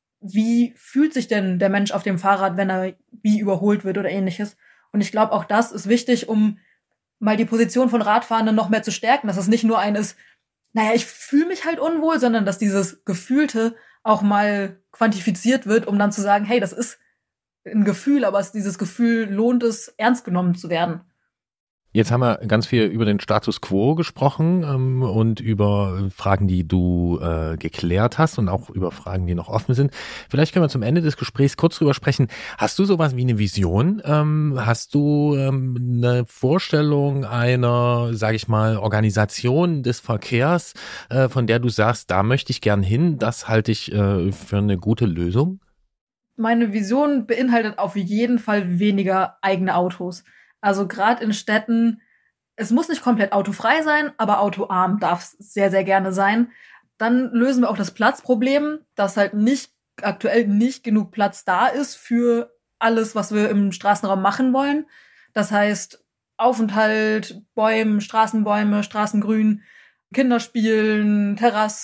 wie fühlt sich denn der Mensch auf dem Fahrrad, wenn er wie überholt wird oder ähnliches. Und ich glaube, auch das ist wichtig, um mal die Position von Radfahrenden noch mehr zu stärken, dass es nicht nur ein ist, naja, ich fühle mich halt unwohl, sondern dass dieses Gefühlte auch mal quantifiziert wird, um dann zu sagen, hey, das ist ein Gefühl, aber dieses Gefühl lohnt es, ernst genommen zu werden. Jetzt haben wir ganz viel über den Status Quo gesprochen und über Fragen, die du geklärt hast und auch über Fragen, die noch offen sind. Vielleicht können wir zum Ende des Gesprächs kurz drüber sprechen. Hast du sowas wie eine Vision? Hast du eine Vorstellung einer, sage ich mal, Organisation des Verkehrs, von der du sagst, da möchte ich gern hin, das halte ich für eine gute Lösung? Meine Vision beinhaltet auf jeden Fall weniger eigene Autos. Also gerade in Städten, es muss nicht komplett autofrei sein, aber autoarm darf es sehr, sehr gerne sein. Dann lösen wir auch das Platzproblem, dass halt aktuell nicht genug Platz da ist für alles, was wir im Straßenraum machen wollen. Das heißt Aufenthalt, Straßenbäume, Straßengrün, Kinderspielen,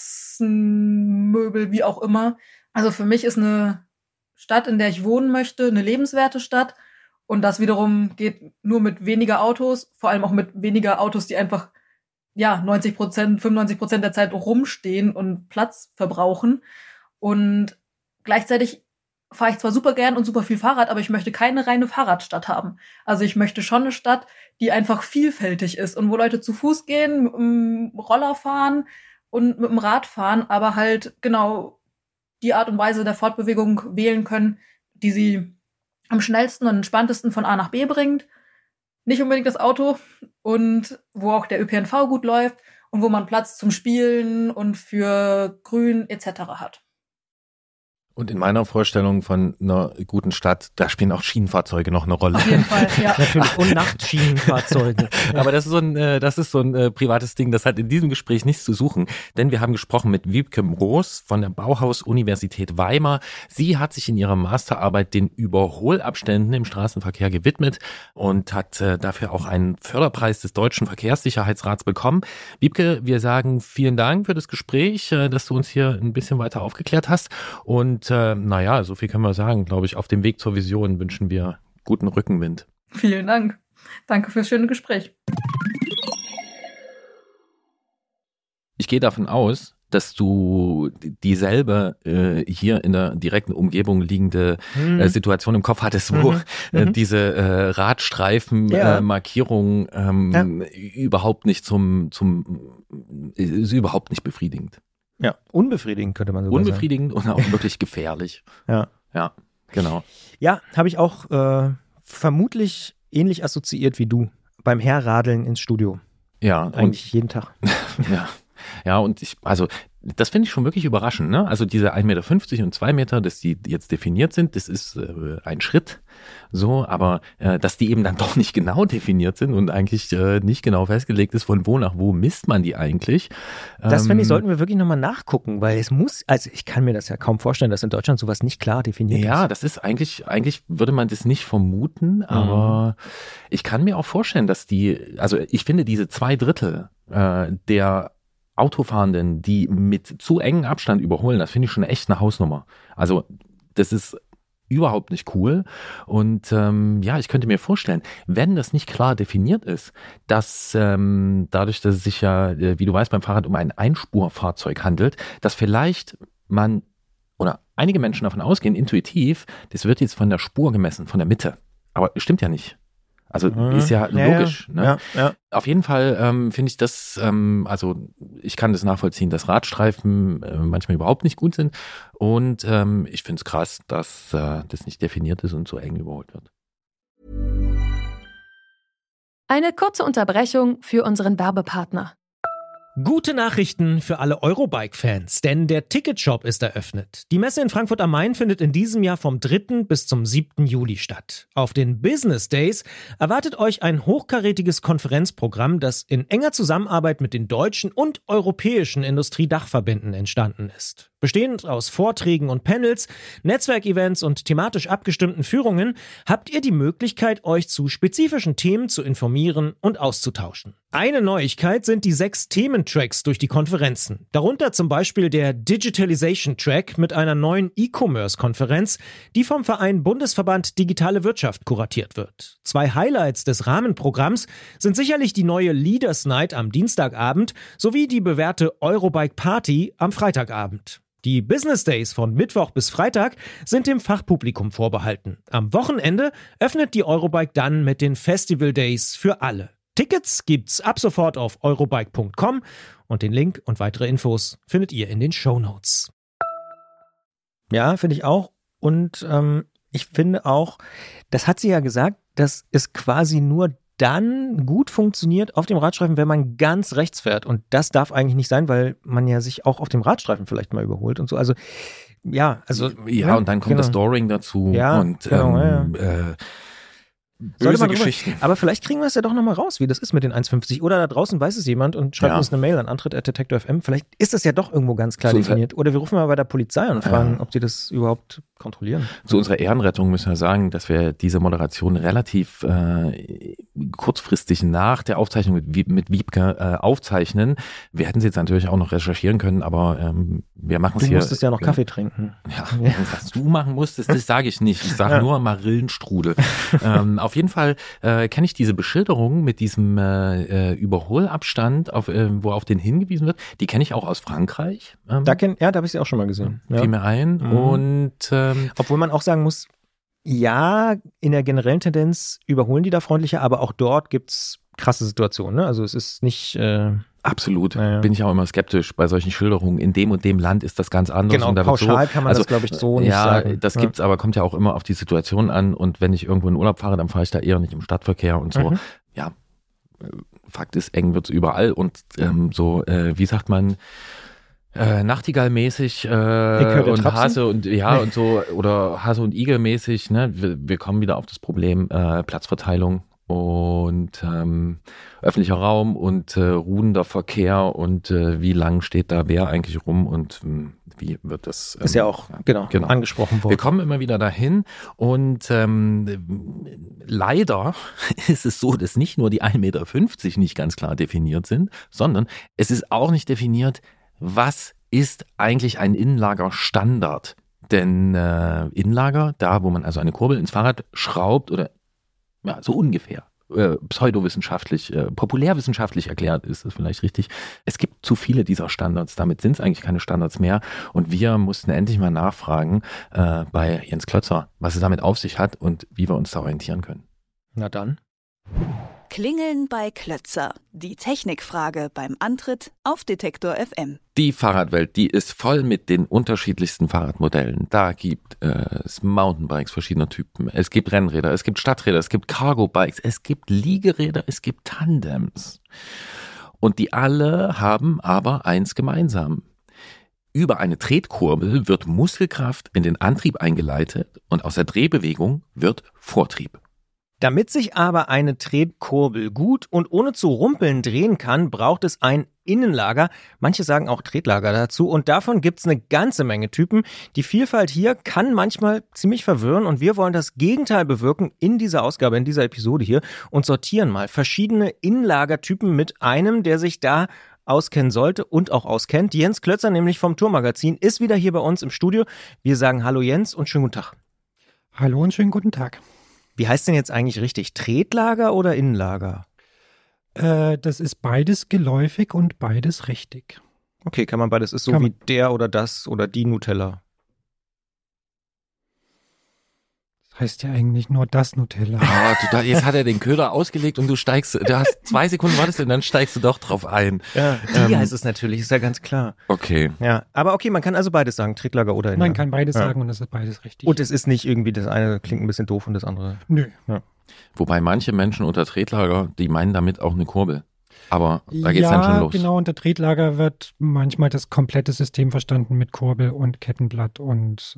Terrassen, Möbel, wie auch immer. Also für mich ist eine Stadt, in der ich wohnen möchte, eine lebenswerte Stadt. Und das wiederum geht nur mit weniger Autos, vor allem auch mit weniger Autos, die einfach 90%, 95% der Zeit rumstehen und Platz verbrauchen. Und gleichzeitig fahre ich zwar super gern und super viel Fahrrad, aber ich möchte keine reine Fahrradstadt haben. Also ich möchte schon eine Stadt, die einfach vielfältig ist und wo Leute zu Fuß gehen, mit dem Roller fahren und mit dem Rad fahren, aber halt genau die Art und Weise der Fortbewegung wählen können, die sie am schnellsten und entspanntesten von A nach B bringt. Nicht unbedingt das Auto und wo auch der ÖPNV gut läuft und wo man Platz zum Spielen und für Grün etc. hat. Und in meiner Vorstellung von einer guten Stadt, da spielen auch Schienenfahrzeuge noch eine Rolle. Auf jeden Fall, ja. Natürlich, und Nachtschienenfahrzeuge. Aber das ist so ein privates Ding, das hat in diesem Gespräch nichts zu suchen, denn wir haben gesprochen mit Wiebke Broos von der Bauhaus-Universität Weimar. Sie hat sich in ihrer Masterarbeit den Überholabständen im Straßenverkehr gewidmet und hat dafür auch einen Förderpreis des Deutschen Verkehrssicherheitsrats bekommen. Wiebke, wir sagen vielen Dank für das Gespräch, dass du uns hier ein bisschen weiter aufgeklärt hast. Und so viel können wir sagen, glaube ich, auf dem Weg zur Vision wünschen wir guten Rückenwind. Vielen Dank. Danke fürs schöne Gespräch. Ich gehe davon aus, dass du dieselbe hier in der direkten Umgebung liegende Situation im Kopf hattest, wo diese Radstreifen-Markierung überhaupt nicht ist überhaupt nicht befriedigend. Ja, unbefriedigend könnte man sogar sagen. Unbefriedigend und auch wirklich gefährlich. Ja, genau. Ja, habe ich auch vermutlich ähnlich assoziiert wie du beim Herradeln ins Studio. Ja. Eigentlich jeden Tag. Ja, und das finde ich schon wirklich überraschend, ne? Also diese 1,50 Meter und 2 Meter, dass die jetzt definiert sind, das ist ein Schritt, so, aber dass die eben dann doch nicht genau definiert sind und eigentlich nicht genau festgelegt ist, von wo nach wo misst man die eigentlich. Das finde ich, sollten wir wirklich nochmal nachgucken, weil ich kann mir das ja kaum vorstellen, dass in Deutschland sowas nicht klar definiert ist. Ja, das ist eigentlich würde man das nicht vermuten, aber ich kann mir auch vorstellen, dass ich finde diese 2/3 der Autofahrenden, die mit zu engem Abstand überholen, das finde ich schon echt eine Hausnummer. Also das ist überhaupt nicht cool und ich könnte mir vorstellen, wenn das nicht klar definiert ist, dass dadurch, dass es sich ja, wie du weißt, beim Fahrrad um ein Einspurfahrzeug handelt, dass vielleicht man oder einige Menschen davon ausgehen, intuitiv, das wird jetzt von der Spur gemessen, von der Mitte. Aber stimmt ja nicht. Also ist ja logisch. Ne? Ja. Auf jeden Fall finde ich das, ich kann das nachvollziehen, dass Radstreifen manchmal überhaupt nicht gut sind. Und ich finde es krass, dass das nicht definiert ist und so eng überholt wird. Eine kurze Unterbrechung für unseren Werbepartner. Gute Nachrichten für alle Eurobike-Fans, denn der Ticketshop ist eröffnet. Die Messe in Frankfurt am Main findet in diesem Jahr vom 3. bis zum 7. Juli statt. Auf den Business Days erwartet euch ein hochkarätiges Konferenzprogramm, das in enger Zusammenarbeit mit den deutschen und europäischen Industriedachverbänden entstanden ist. Bestehend aus Vorträgen und Panels, Netzwerkevents und thematisch abgestimmten Führungen habt ihr die Möglichkeit, euch zu spezifischen Themen zu informieren und auszutauschen. Eine Neuigkeit sind die 6 Thementracks durch die Konferenzen. Darunter zum Beispiel der Digitalization Track mit einer neuen E-Commerce-Konferenz, die vom Verein Bundesverband Digitale Wirtschaft kuratiert wird. 2 Highlights des Rahmenprogramms sind sicherlich die neue Leaders Night am Dienstagabend sowie die bewährte Eurobike Party am Freitagabend. Die Business Days von Mittwoch bis Freitag sind dem Fachpublikum vorbehalten. Am Wochenende öffnet die Eurobike dann mit den Festival Days für alle. Tickets gibt's ab sofort auf eurobike.com und den Link und weitere Infos findet ihr in den Shownotes. Ja, finde ich auch. Und ich finde auch, das hat sie ja gesagt, dass es quasi nur dann gut funktioniert auf dem Radstreifen, wenn man ganz rechts fährt. Und das darf eigentlich nicht sein, weil man ja sich auch auf dem Radstreifen vielleicht mal überholt und so. Also ja, und dann kommt das Dooring dazu und böse Geschichten. Aber vielleicht kriegen wir es ja doch nochmal raus, wie das ist mit den 1,50. Oder da draußen weiß es jemand und schreibt uns eine Mail an antritt@detektor.fm. Vielleicht ist das ja doch irgendwo ganz klar definiert. Oder wir rufen mal bei der Polizei und fragen, ob die das überhaupt kontrollieren. Zu unserer Ehrenrettung müssen wir sagen, dass wir diese Moderation relativ kurzfristig nach der Aufzeichnung mit Wiebke aufzeichnen. Wir hätten sie jetzt natürlich auch noch recherchieren können, aber wir machen es hier. Du musstest ja noch Kaffee trinken. Ja, was du machen musstest, das sage ich nicht. Ich sage nur Marillenstrudel. Auf jeden Fall kenne ich diese Beschilderung mit diesem Überholabstand, wo auf den hingewiesen wird. Die kenne ich auch aus Frankreich. Da habe ich sie auch schon mal gesehen. Fiel mir ein. Und obwohl man auch sagen muss, ja, in der generellen Tendenz überholen die da freundlicher, aber auch dort gibt's krasse Situationen. Ne? Also es ist nicht absolut. Bin ich auch immer skeptisch bei solchen Schilderungen. In dem und dem Land ist das ganz anders. Genau, und da pauschal kann man das, glaube ich, so nicht sagen. Ja, das gibt's, aber kommt ja auch immer auf die Situation an. Und wenn ich irgendwo in Urlaub fahre, dann fahre ich da eher nicht im Stadtverkehr und so. Ja, Fakt ist, eng wird's überall. Und wie sagt man, Nachtigall-mäßig und Hase und und so oder Hase und Igel-mäßig, ne? Wir kommen wieder auf das Problem Platzverteilung und öffentlicher Raum und ruhender Verkehr und wie lang steht da wer eigentlich rum und wie wird das ist ja auch genau angesprochen worden. Wir kommen immer wieder dahin und leider ist es so, dass nicht nur die 1,50 Meter nicht ganz klar definiert sind, sondern es ist auch nicht definiert, was ist eigentlich ein Innenlagerstandard? Denn Innenlager, da wo man also eine Kurbel ins Fahrrad schraubt oder so ungefähr, pseudowissenschaftlich, populärwissenschaftlich erklärt ist es vielleicht richtig. Es gibt zu viele dieser Standards, damit sind es eigentlich keine Standards mehr und wir mussten endlich mal nachfragen bei Jens Klötzer, was es damit auf sich hat und wie wir uns da orientieren können. Na dann. Klingeln bei Klötzer. Die Technikfrage beim Antritt auf Detektor FM. Die Fahrradwelt, die ist voll mit den unterschiedlichsten Fahrradmodellen. Da gibt es Mountainbikes verschiedener Typen. Es gibt Rennräder, es gibt Stadträder, es gibt Cargo-Bikes, es gibt Liegeräder, es gibt Tandems. Und die alle haben aber eins gemeinsam. Über eine Tretkurbel wird Muskelkraft in den Antrieb eingeleitet und aus der Drehbewegung wird Vortrieb. Damit sich aber eine Tretkurbel gut und ohne zu rumpeln drehen kann, braucht es ein Innenlager. Manche sagen auch Tretlager dazu und davon gibt es eine ganze Menge Typen. Die Vielfalt hier kann manchmal ziemlich verwirren und wir wollen das Gegenteil bewirken in dieser Ausgabe, in dieser Episode hier und sortieren mal verschiedene Innenlagertypen mit einem, der sich da auskennen sollte und auch auskennt. Jens Klötzer, nämlich vom Tourmagazin, ist wieder hier bei uns im Studio. Wir sagen Hallo Jens und schönen guten Tag. Hallo und schönen guten Tag. Wie heißt denn jetzt eigentlich richtig? Tretlager oder Innenlager? Das ist beides geläufig und beides richtig. Okay, kann man beides, ist so wie der oder das oder die Nutella. Das heißt ja eigentlich nur das Nutella. Jetzt hat er den Köder ausgelegt und du hast 2 Sekunden wartest und dann steigst du doch drauf ein. Ja, die heißt es natürlich, ist ja ganz klar. Okay. Ja, aber okay, man kann also beides sagen, Tretlager oder Innenlager. Man kann beides sagen und es ist beides richtig. Und es ist nicht irgendwie, das eine klingt ein bisschen doof und das andere. Nö. Ja. Wobei manche Menschen unter Tretlager, die meinen damit auch eine Kurbel. Aber da geht's dann schon los. Ja, genau, unter Tretlager wird manchmal das komplette System verstanden mit Kurbel und Kettenblatt und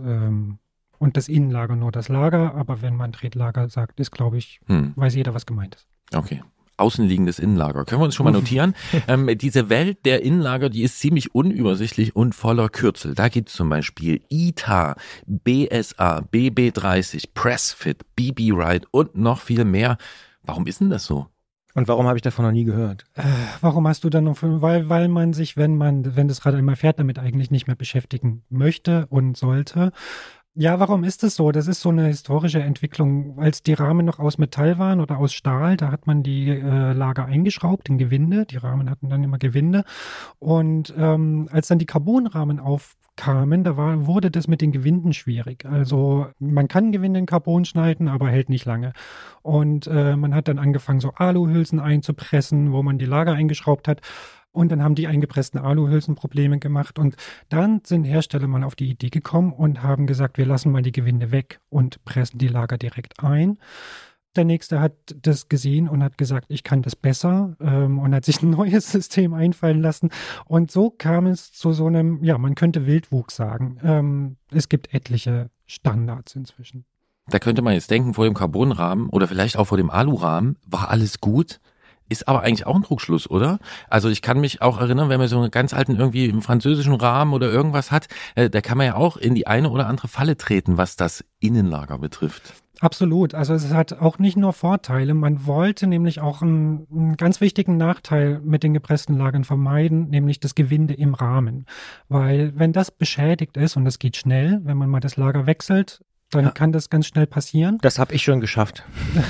das Innenlager nur das Lager. Aber wenn man Tretlager sagt, ist, glaube ich, weiß jeder, was gemeint ist. Okay. Außenliegendes Innenlager. Können wir uns schon mal notieren? Diese Welt der Innenlager, die ist ziemlich unübersichtlich und voller Kürzel. Da gibt es zum Beispiel ITA, BSA, BB30, Pressfit, BB Ride und noch viel mehr. Warum ist denn das so? Und warum habe ich davon noch nie gehört? Warum hast du dann noch, weil man sich, wenn das Rad einmal fährt, damit eigentlich nicht mehr beschäftigen möchte und sollte. Ja, warum ist das so? Das ist so eine historische Entwicklung. Als die Rahmen noch aus Metall waren oder aus Stahl, da hat man die Lager eingeschraubt in Gewinde. Die Rahmen hatten dann immer Gewinde. Und als dann die Carbonrahmen aufkamen, wurde das mit den Gewinden schwierig. Also man kann Gewinde in Carbon schneiden, aber hält nicht lange. Und man hat dann angefangen, so Aluhülsen einzupressen, wo man die Lager eingeschraubt hat. Und dann haben die eingepressten Aluhülsen Probleme gemacht. Und dann sind Hersteller mal auf die Idee gekommen und haben gesagt, wir lassen mal die Gewinde weg und pressen die Lager direkt ein. Der Nächste hat das gesehen und hat gesagt, ich kann das besser und hat sich ein neues System einfallen lassen. Und so kam es zu so einem, ja, man könnte Wildwuchs sagen. Es gibt etliche Standards inzwischen. Da könnte man jetzt denken, vor dem Carbonrahmen oder vielleicht auch vor dem Alurahmen war alles gut. Ist aber eigentlich auch ein Trugschluss, oder? Also ich kann mich auch erinnern, wenn man so einen ganz alten irgendwie im französischen Rahmen oder irgendwas hat, da kann man ja auch in die eine oder andere Falle treten, was das Innenlager betrifft. Absolut. Also es hat auch nicht nur Vorteile. Man wollte nämlich auch einen ganz wichtigen Nachteil mit den gepressten Lagern vermeiden, nämlich das Gewinde im Rahmen. Weil wenn das beschädigt ist, und das geht schnell, wenn man mal das Lager wechselt, dann kann das ganz schnell passieren. Das habe ich schon geschafft.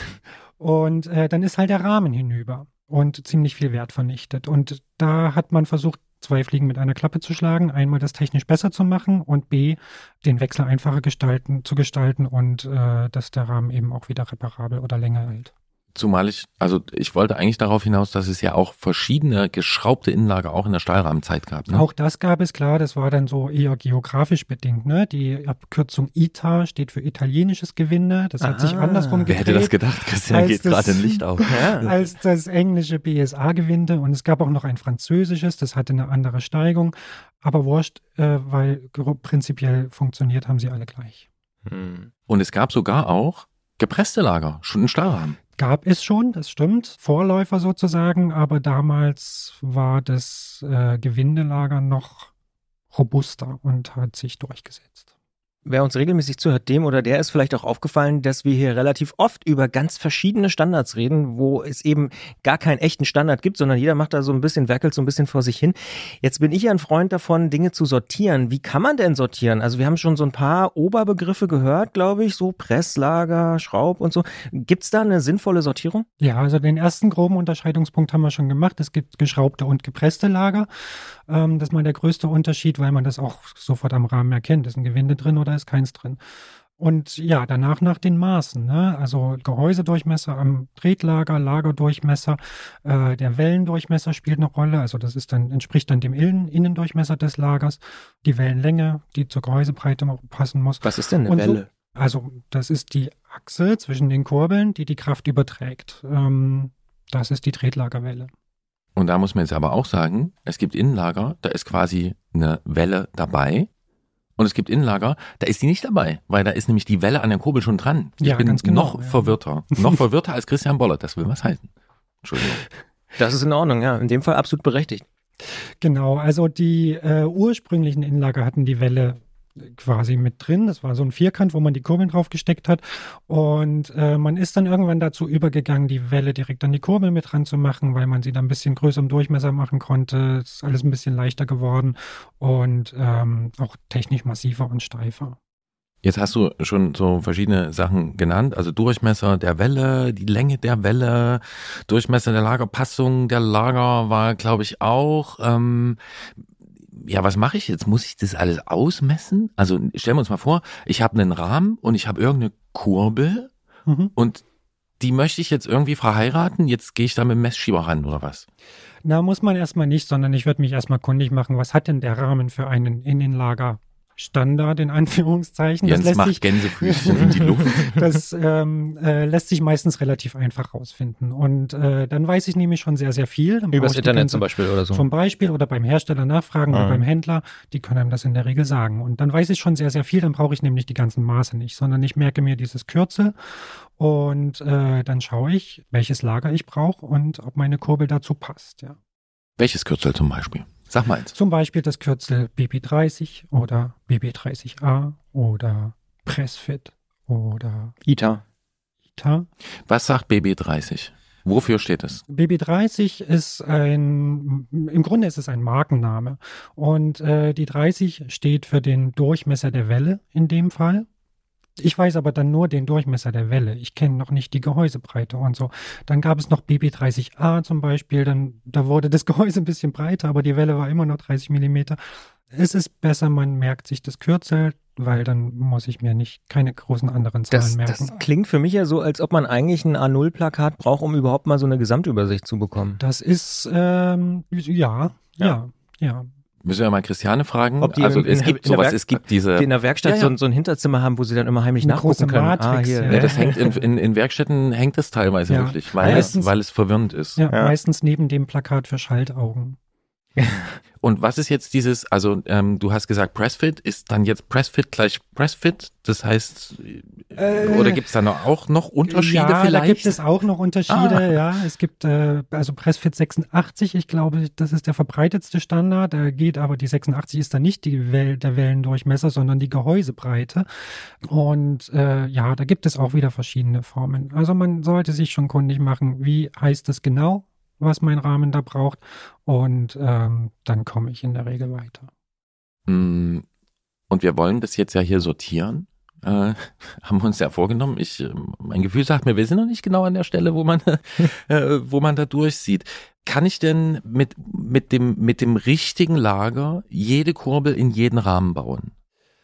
Und dann ist halt der Rahmen hinüber und ziemlich viel Wert vernichtet. Und da hat man versucht, 2 Fliegen mit einer Klappe zu schlagen. Einmal das technisch besser zu machen und B, den Wechsel einfacher zu gestalten und dass der Rahmen eben auch wieder reparabel oder länger hält. Zumal ich wollte eigentlich darauf hinaus, dass es ja auch verschiedene geschraubte Innenlager auch in der Stahlrahmenzeit gab. Ne? Auch das gab es, klar, das war dann so eher geografisch bedingt. Ne? Die Abkürzung ITA steht für italienisches Gewinde, das hat sich andersrum gedreht. Wer hätte das gedacht? Christian geht gerade ein Licht auf. Als das englische BSA-Gewinde und es gab auch noch ein französisches, das hatte eine andere Steigung, aber wurscht, weil prinzipiell funktioniert, haben sie alle gleich. Und es gab sogar auch gepresste Lager, schon in Stahlrahmen. Gab es schon, das stimmt, Vorläufer sozusagen, aber damals war das Gewindelager noch robuster und hat sich durchgesetzt. Wer uns regelmäßig zuhört, dem oder der ist vielleicht auch aufgefallen, dass wir hier relativ oft über ganz verschiedene Standards reden, wo es eben gar keinen echten Standard gibt, sondern jeder macht da so ein bisschen, werkelt so ein bisschen vor sich hin. Jetzt bin ich ja ein Freund davon, Dinge zu sortieren. Wie kann man denn sortieren? Also wir haben schon so ein paar Oberbegriffe gehört, glaube ich, so Presslager, Schraub und so. Gibt's da eine sinnvolle Sortierung? Ja, also den ersten groben Unterscheidungspunkt haben wir schon gemacht. Es gibt geschraubte und gepresste Lager. Das ist mal der größte Unterschied, weil man das auch sofort am Rahmen erkennt. Ist ein Gewinde drin oder ist keins drin? Und ja, danach nach den Maßen, ne? Also Gehäusedurchmesser am Tretlager, Lagerdurchmesser, der Wellendurchmesser spielt eine Rolle. Also das entspricht dann dem Innendurchmesser des Lagers, die Wellenlänge, die zur Gehäusebreite passen muss. Was ist denn eine Welle? Also das ist die Achse zwischen den Kurbeln, die Kraft überträgt. Das ist die Tretlagerwelle. Und da muss man jetzt aber auch sagen, es gibt Innenlager, da ist quasi eine Welle dabei. Und es gibt Innenlager, da ist die nicht dabei, weil da ist nämlich die Welle an der Kurbel schon dran. Ich bin ganz genau, noch verwirrter. Noch verwirrter als Christian Bollert, das will was heißen. Entschuldigung. Das ist in Ordnung, ja. In dem Fall absolut berechtigt. Genau, also die ursprünglichen Innenlager hatten die Welle quasi mit drin. Das war so ein Vierkant, wo man die Kurbeln drauf gesteckt hat. Und man ist dann irgendwann dazu übergegangen, die Welle direkt an die Kurbel mit dran zu machen, weil man sie dann ein bisschen größer im Durchmesser machen konnte. Es ist alles ein bisschen leichter geworden und auch technisch massiver und steifer. Jetzt hast du schon so verschiedene Sachen genannt, also Durchmesser der Welle, die Länge der Welle, Durchmesser der Lagerpassung der Lager war, glaube ich, auch. Ja, was mache ich jetzt? Muss ich das alles ausmessen? Also stellen wir uns mal vor, ich habe einen Rahmen und ich habe irgendeine Kurbel und die möchte ich jetzt irgendwie verheiraten. Jetzt gehe ich da mit dem Messschieber ran oder was? Na, muss man erstmal nicht, sondern ich würde mich erstmal kundig machen, was hat denn der Rahmen für einen Innenlagerstandard in Anführungszeichen. Jens macht Gänsefüßchen in die Luft. Das lässt sich meistens relativ einfach rausfinden. Und dann weiß ich nämlich schon sehr, sehr viel. Übers Internet zum Beispiel oder so. Zum Beispiel oder beim Hersteller nachfragen oder beim Händler. Die können einem das in der Regel sagen. Und dann weiß ich schon sehr, sehr viel. Dann brauche ich nämlich die ganzen Maße nicht, sondern ich merke mir dieses Kürzel und dann schaue ich, welches Lager ich brauche und ob meine Kurbel dazu passt. Ja. Welches Kürzel zum Beispiel? Sag mal eins. Zum Beispiel das Kürzel BB30 oder BB30A oder Pressfit oder ITA. Was sagt BB30? Wofür steht es? BB30 ist im Grunde ist es ein Markenname. Und die 30 steht für den Durchmesser der Welle in dem Fall. Ich weiß aber dann nur den Durchmesser der Welle. Ich kenne noch nicht die Gehäusebreite und so. Dann gab es noch BB30A zum Beispiel. Da wurde das Gehäuse ein bisschen breiter, aber die Welle war immer noch 30 Millimeter. Es ist besser, man merkt sich das Kürzel, weil dann muss ich mir keine großen anderen Zahlen merken. Das klingt für mich ja so, als ob man eigentlich ein A0-Plakat braucht, um überhaupt mal so eine Gesamtübersicht zu bekommen. Das ist, ja. Müssen wir mal Christiane fragen. Ob die es gibt diese... Die in der Werkstatt so ein Hinterzimmer haben, wo sie dann immer heimlich nachgucken können. Matrix, hier. Ja, das hängt in Werkstätten hängt das teilweise wirklich, weil es verwirrend ist. Ja, meistens neben dem Plakat für Schaltaugen. Und was ist jetzt dieses, also du hast gesagt Pressfit, ist dann jetzt Pressfit gleich Pressfit? Das heißt, oder gibt es da auch noch Unterschiede vielleicht? Ja, da gibt es auch noch Unterschiede, ja. Es gibt also Pressfit 86, ich glaube, das ist der verbreitetste Standard. Da geht aber die 86 ist dann nicht der Wellendurchmesser, sondern die Gehäusebreite. Und da gibt es auch wieder verschiedene Formen. Also man sollte sich schon kundig machen, wie heißt das genau, was mein Rahmen da braucht, und dann komme ich in der Regel weiter. Und wir wollen das jetzt ja hier sortieren, haben wir uns ja vorgenommen. Mein Gefühl sagt mir, wir sind noch nicht genau an der Stelle, wo man da durchsieht. Kann ich denn mit dem richtigen Lager jede Kurbel in jeden Rahmen bauen?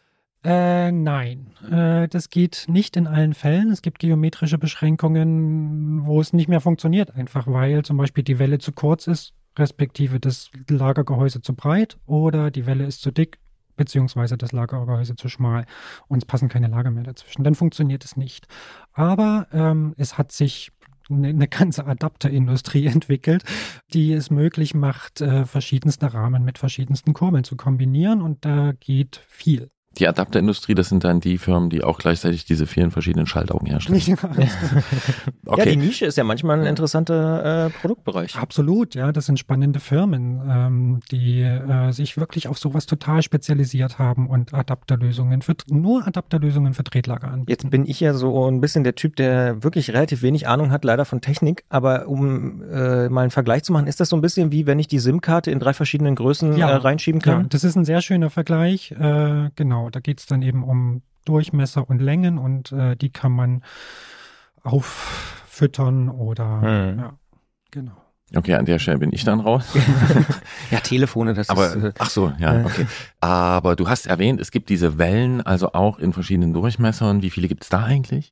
Nein, das geht nicht in allen Fällen. Es gibt geometrische Beschränkungen, wo es nicht mehr funktioniert, einfach weil zum Beispiel die Welle zu kurz ist, respektive das Lagergehäuse zu breit, oder die Welle ist zu dick, beziehungsweise das Lagergehäuse zu schmal und es passen keine Lager mehr dazwischen. Dann funktioniert es nicht. Aber es hat sich eine ganze Adapterindustrie entwickelt, die es möglich macht, verschiedenste Rahmen mit verschiedensten Kurbeln zu kombinieren, und da geht viel. Die Adapterindustrie, das sind dann die Firmen, die auch gleichzeitig diese vielen verschiedenen Schaltaugen herstellen. Okay. Ja, die Nische ist ja manchmal ein interessanter Produktbereich. Absolut, ja, das sind spannende Firmen, die sich wirklich auf sowas total spezialisiert haben und nur Adapterlösungen für Tretlager anbieten. Jetzt bin ich ja so ein bisschen der Typ, der wirklich relativ wenig Ahnung hat, leider von Technik, aber um mal einen Vergleich zu machen, ist das so ein bisschen wie, wenn ich die SIM-Karte in 3 verschiedenen Größen reinschieben kann? Ja, das ist ein sehr schöner Vergleich, genau. Da geht es dann eben um Durchmesser und Längen und die kann man auffüttern oder ja, genau. Okay, an der Stelle bin ich dann raus. Ja, Telefone, das ist... Ach so, ja, okay. Aber du hast erwähnt, es gibt diese Wellen, also auch in verschiedenen Durchmessern. Wie viele gibt es da eigentlich?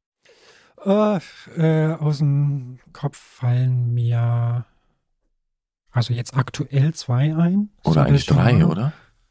Aus dem Kopf fallen mir also jetzt aktuell 2 ein. Oder eigentlich 3, oder?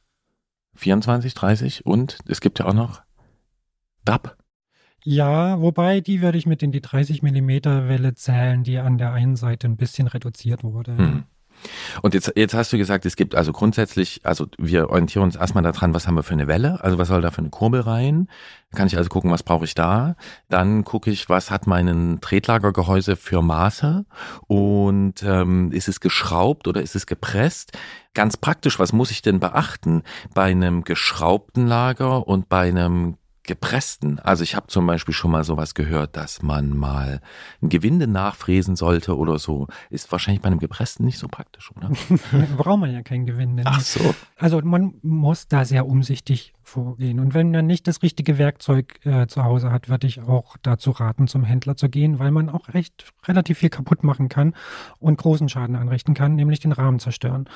24, 30 und es gibt ja auch noch DAB. Ja, wobei die würde ich mit in die 30 mm Welle zählen, die an der einen Seite ein bisschen reduziert wurde. Und jetzt hast du gesagt, es gibt also grundsätzlich, also wir orientieren uns erstmal daran, was haben wir für eine Welle, also was soll da für eine Kurbel rein. Kann ich also gucken, was brauche ich da. Dann gucke ich, was hat mein Tretlagergehäuse für Maße und ist es geschraubt oder ist es gepresst? Ganz praktisch, was muss ich denn beachten bei einem geschraubten Lager und bei einem gepressten? Also ich habe zum Beispiel schon mal sowas gehört, dass man mal ein Gewinde nachfräsen sollte oder so. Ist wahrscheinlich bei einem gepressten nicht so praktisch, oder? Braucht man ja kein Gewinde. Ach so. Also man muss da sehr umsichtig vorgehen. Und wenn man nicht das richtige Werkzeug zu Hause hat, würde ich auch dazu raten, zum Händler zu gehen, weil man auch relativ viel kaputt machen kann und großen Schaden anrichten kann, nämlich den Rahmen zerstören.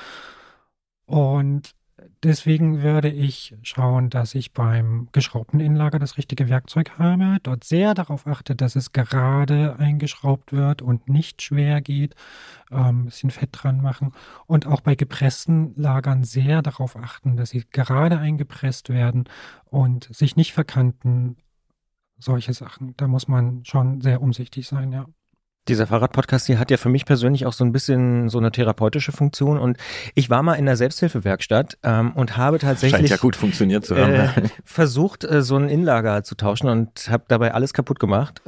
Und deswegen würde ich schauen, dass ich beim geschraubten Innenlager das richtige Werkzeug habe, dort sehr darauf achte, dass es gerade eingeschraubt wird und nicht schwer geht, ein bisschen Fett dran machen und auch bei gepressten Lagern sehr darauf achten, dass sie gerade eingepresst werden und sich nicht verkanten, solche Sachen. Da muss man schon sehr umsichtig sein, ja. Dieser Fahrradpodcast hier hat ja für mich persönlich auch so ein bisschen so eine therapeutische Funktion und ich war mal in der Selbsthilfewerkstatt und habe tatsächlich scheint ja gut funktioniert zu haben. Versucht, so ein Innenlager zu tauschen und habe dabei alles kaputt gemacht.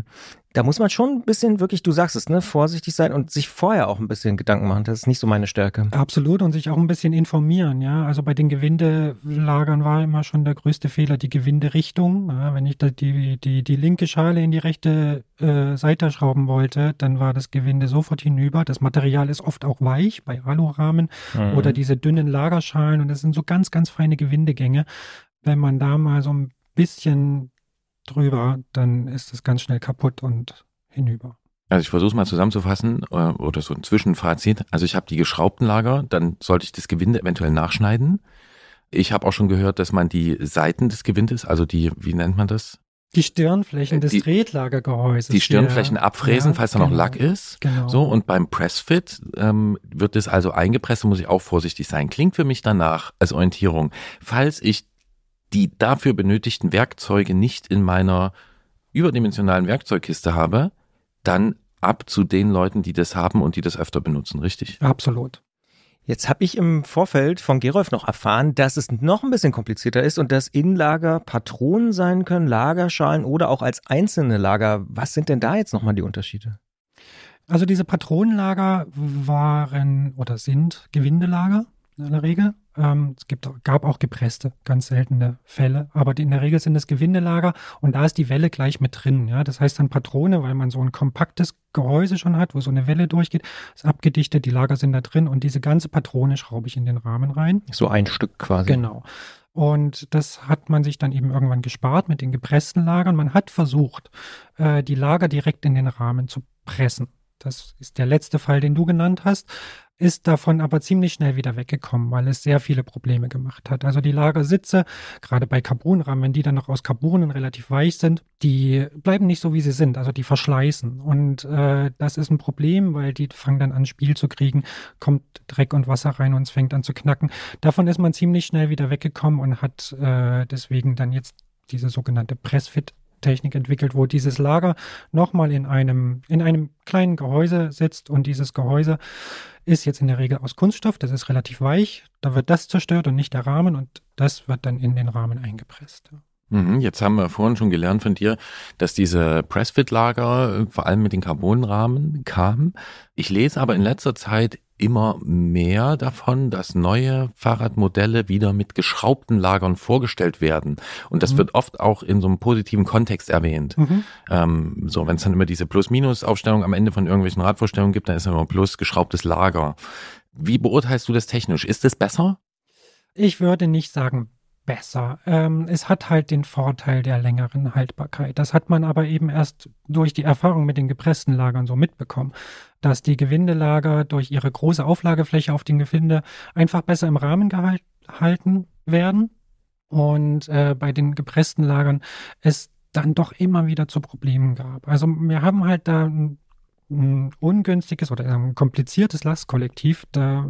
Da muss man schon ein bisschen wirklich, du sagst es, ne, vorsichtig sein und sich vorher auch ein bisschen Gedanken machen. Das ist nicht so meine Stärke. Absolut und sich auch ein bisschen informieren, ja. Also bei den Gewindelagern war immer schon der größte Fehler die Gewinderichtung. Ja, wenn ich da die linke Schale in die rechte Seite schrauben wollte, dann war das Gewinde sofort hinüber. Das Material ist oft auch weich bei Alurahmen oder diese dünnen Lagerschalen und das sind so ganz, ganz feine Gewindegänge. Wenn man da mal so ein bisschen drüber, dann ist es ganz schnell kaputt und hinüber. Also ich versuche es mal zusammenzufassen oder so ein Zwischenfazit. Also ich habe die geschraubten Lager, dann sollte ich das Gewinde eventuell nachschneiden. Ich habe auch schon gehört, dass man die Seiten des Gewindes, also wie nennt man das? Die Stirnflächen des Tretlagergehäuses. Die Stirnflächen abfräsen, falls da noch Lack ist. Genau. So, und beim Pressfit wird es also eingepresst, muss ich auch vorsichtig sein. Klingt für mich danach als Orientierung. Falls ich die dafür benötigten Werkzeuge nicht in meiner überdimensionalen Werkzeugkiste habe, dann ab zu den Leuten, die das haben und die das öfter benutzen, richtig? Absolut. Jetzt habe ich im Vorfeld von Gerolf noch erfahren, dass es noch ein bisschen komplizierter ist und dass Innenlager Patronen sein können, Lagerschalen oder auch als einzelne Lager. Was sind denn da jetzt nochmal die Unterschiede? Also diese Patronenlager waren oder sind Gewindelager in der Regel. Es gab auch gepresste, ganz seltene Fälle, aber in der Regel sind es Gewindelager und da ist die Welle gleich mit drin. Ja? Das heißt dann Patrone, weil man so ein kompaktes Gehäuse schon hat, wo so eine Welle durchgeht, ist abgedichtet, die Lager sind da drin und diese ganze Patrone schraube ich in den Rahmen rein. So ein Stück quasi. Genau. Und das hat man sich dann eben irgendwann gespart mit den gepressten Lagern. Man hat versucht, die Lager direkt in den Rahmen zu pressen. Das ist der letzte Fall, den du genannt hast. Ist davon aber ziemlich schnell wieder weggekommen, weil es sehr viele Probleme gemacht hat. Also die Lagersitze, gerade bei Carbonrahmen, wenn die dann noch aus Carbonen relativ weich sind, die bleiben nicht so, wie sie sind, also die verschleißen. Und das ist ein Problem, weil die fangen dann an, Spiel zu kriegen, kommt Dreck und Wasser rein und es fängt an zu knacken. Davon ist man ziemlich schnell wieder weggekommen und hat deswegen dann jetzt diese sogenannte Pressfit Technik entwickelt, wo dieses Lager nochmal in einem kleinen Gehäuse sitzt und dieses Gehäuse ist jetzt in der Regel aus Kunststoff, das ist relativ weich, da wird das zerstört und nicht der Rahmen und das wird dann in den Rahmen eingepresst. Jetzt haben wir vorhin schon gelernt von dir, dass diese Pressfit-Lager vor allem mit den Carbonrahmen kamen. Ich lese aber in letzter Zeit immer mehr davon, dass neue Fahrradmodelle wieder mit geschraubten Lagern vorgestellt werden. Und das wird oft auch in so einem positiven Kontext erwähnt. So, wenn es dann immer diese Plus-Minus-Aufstellung am Ende von irgendwelchen Radvorstellungen gibt, dann ist immer plus geschraubtes Lager. Wie beurteilst du das technisch? Ist das besser? Ich würde nicht sagen besser. Es hat halt den Vorteil der längeren Haltbarkeit. Das hat man aber eben erst durch die Erfahrung mit den gepressten Lagern so mitbekommen, dass die Gewindelager durch ihre große Auflagefläche auf dem Gewinde einfach besser im Rahmen gehalten werden und bei den gepressten Lagern es dann doch immer wieder zu Problemen gab. Also wir haben halt da ein ungünstiges oder ein kompliziertes Lastkollektiv. Da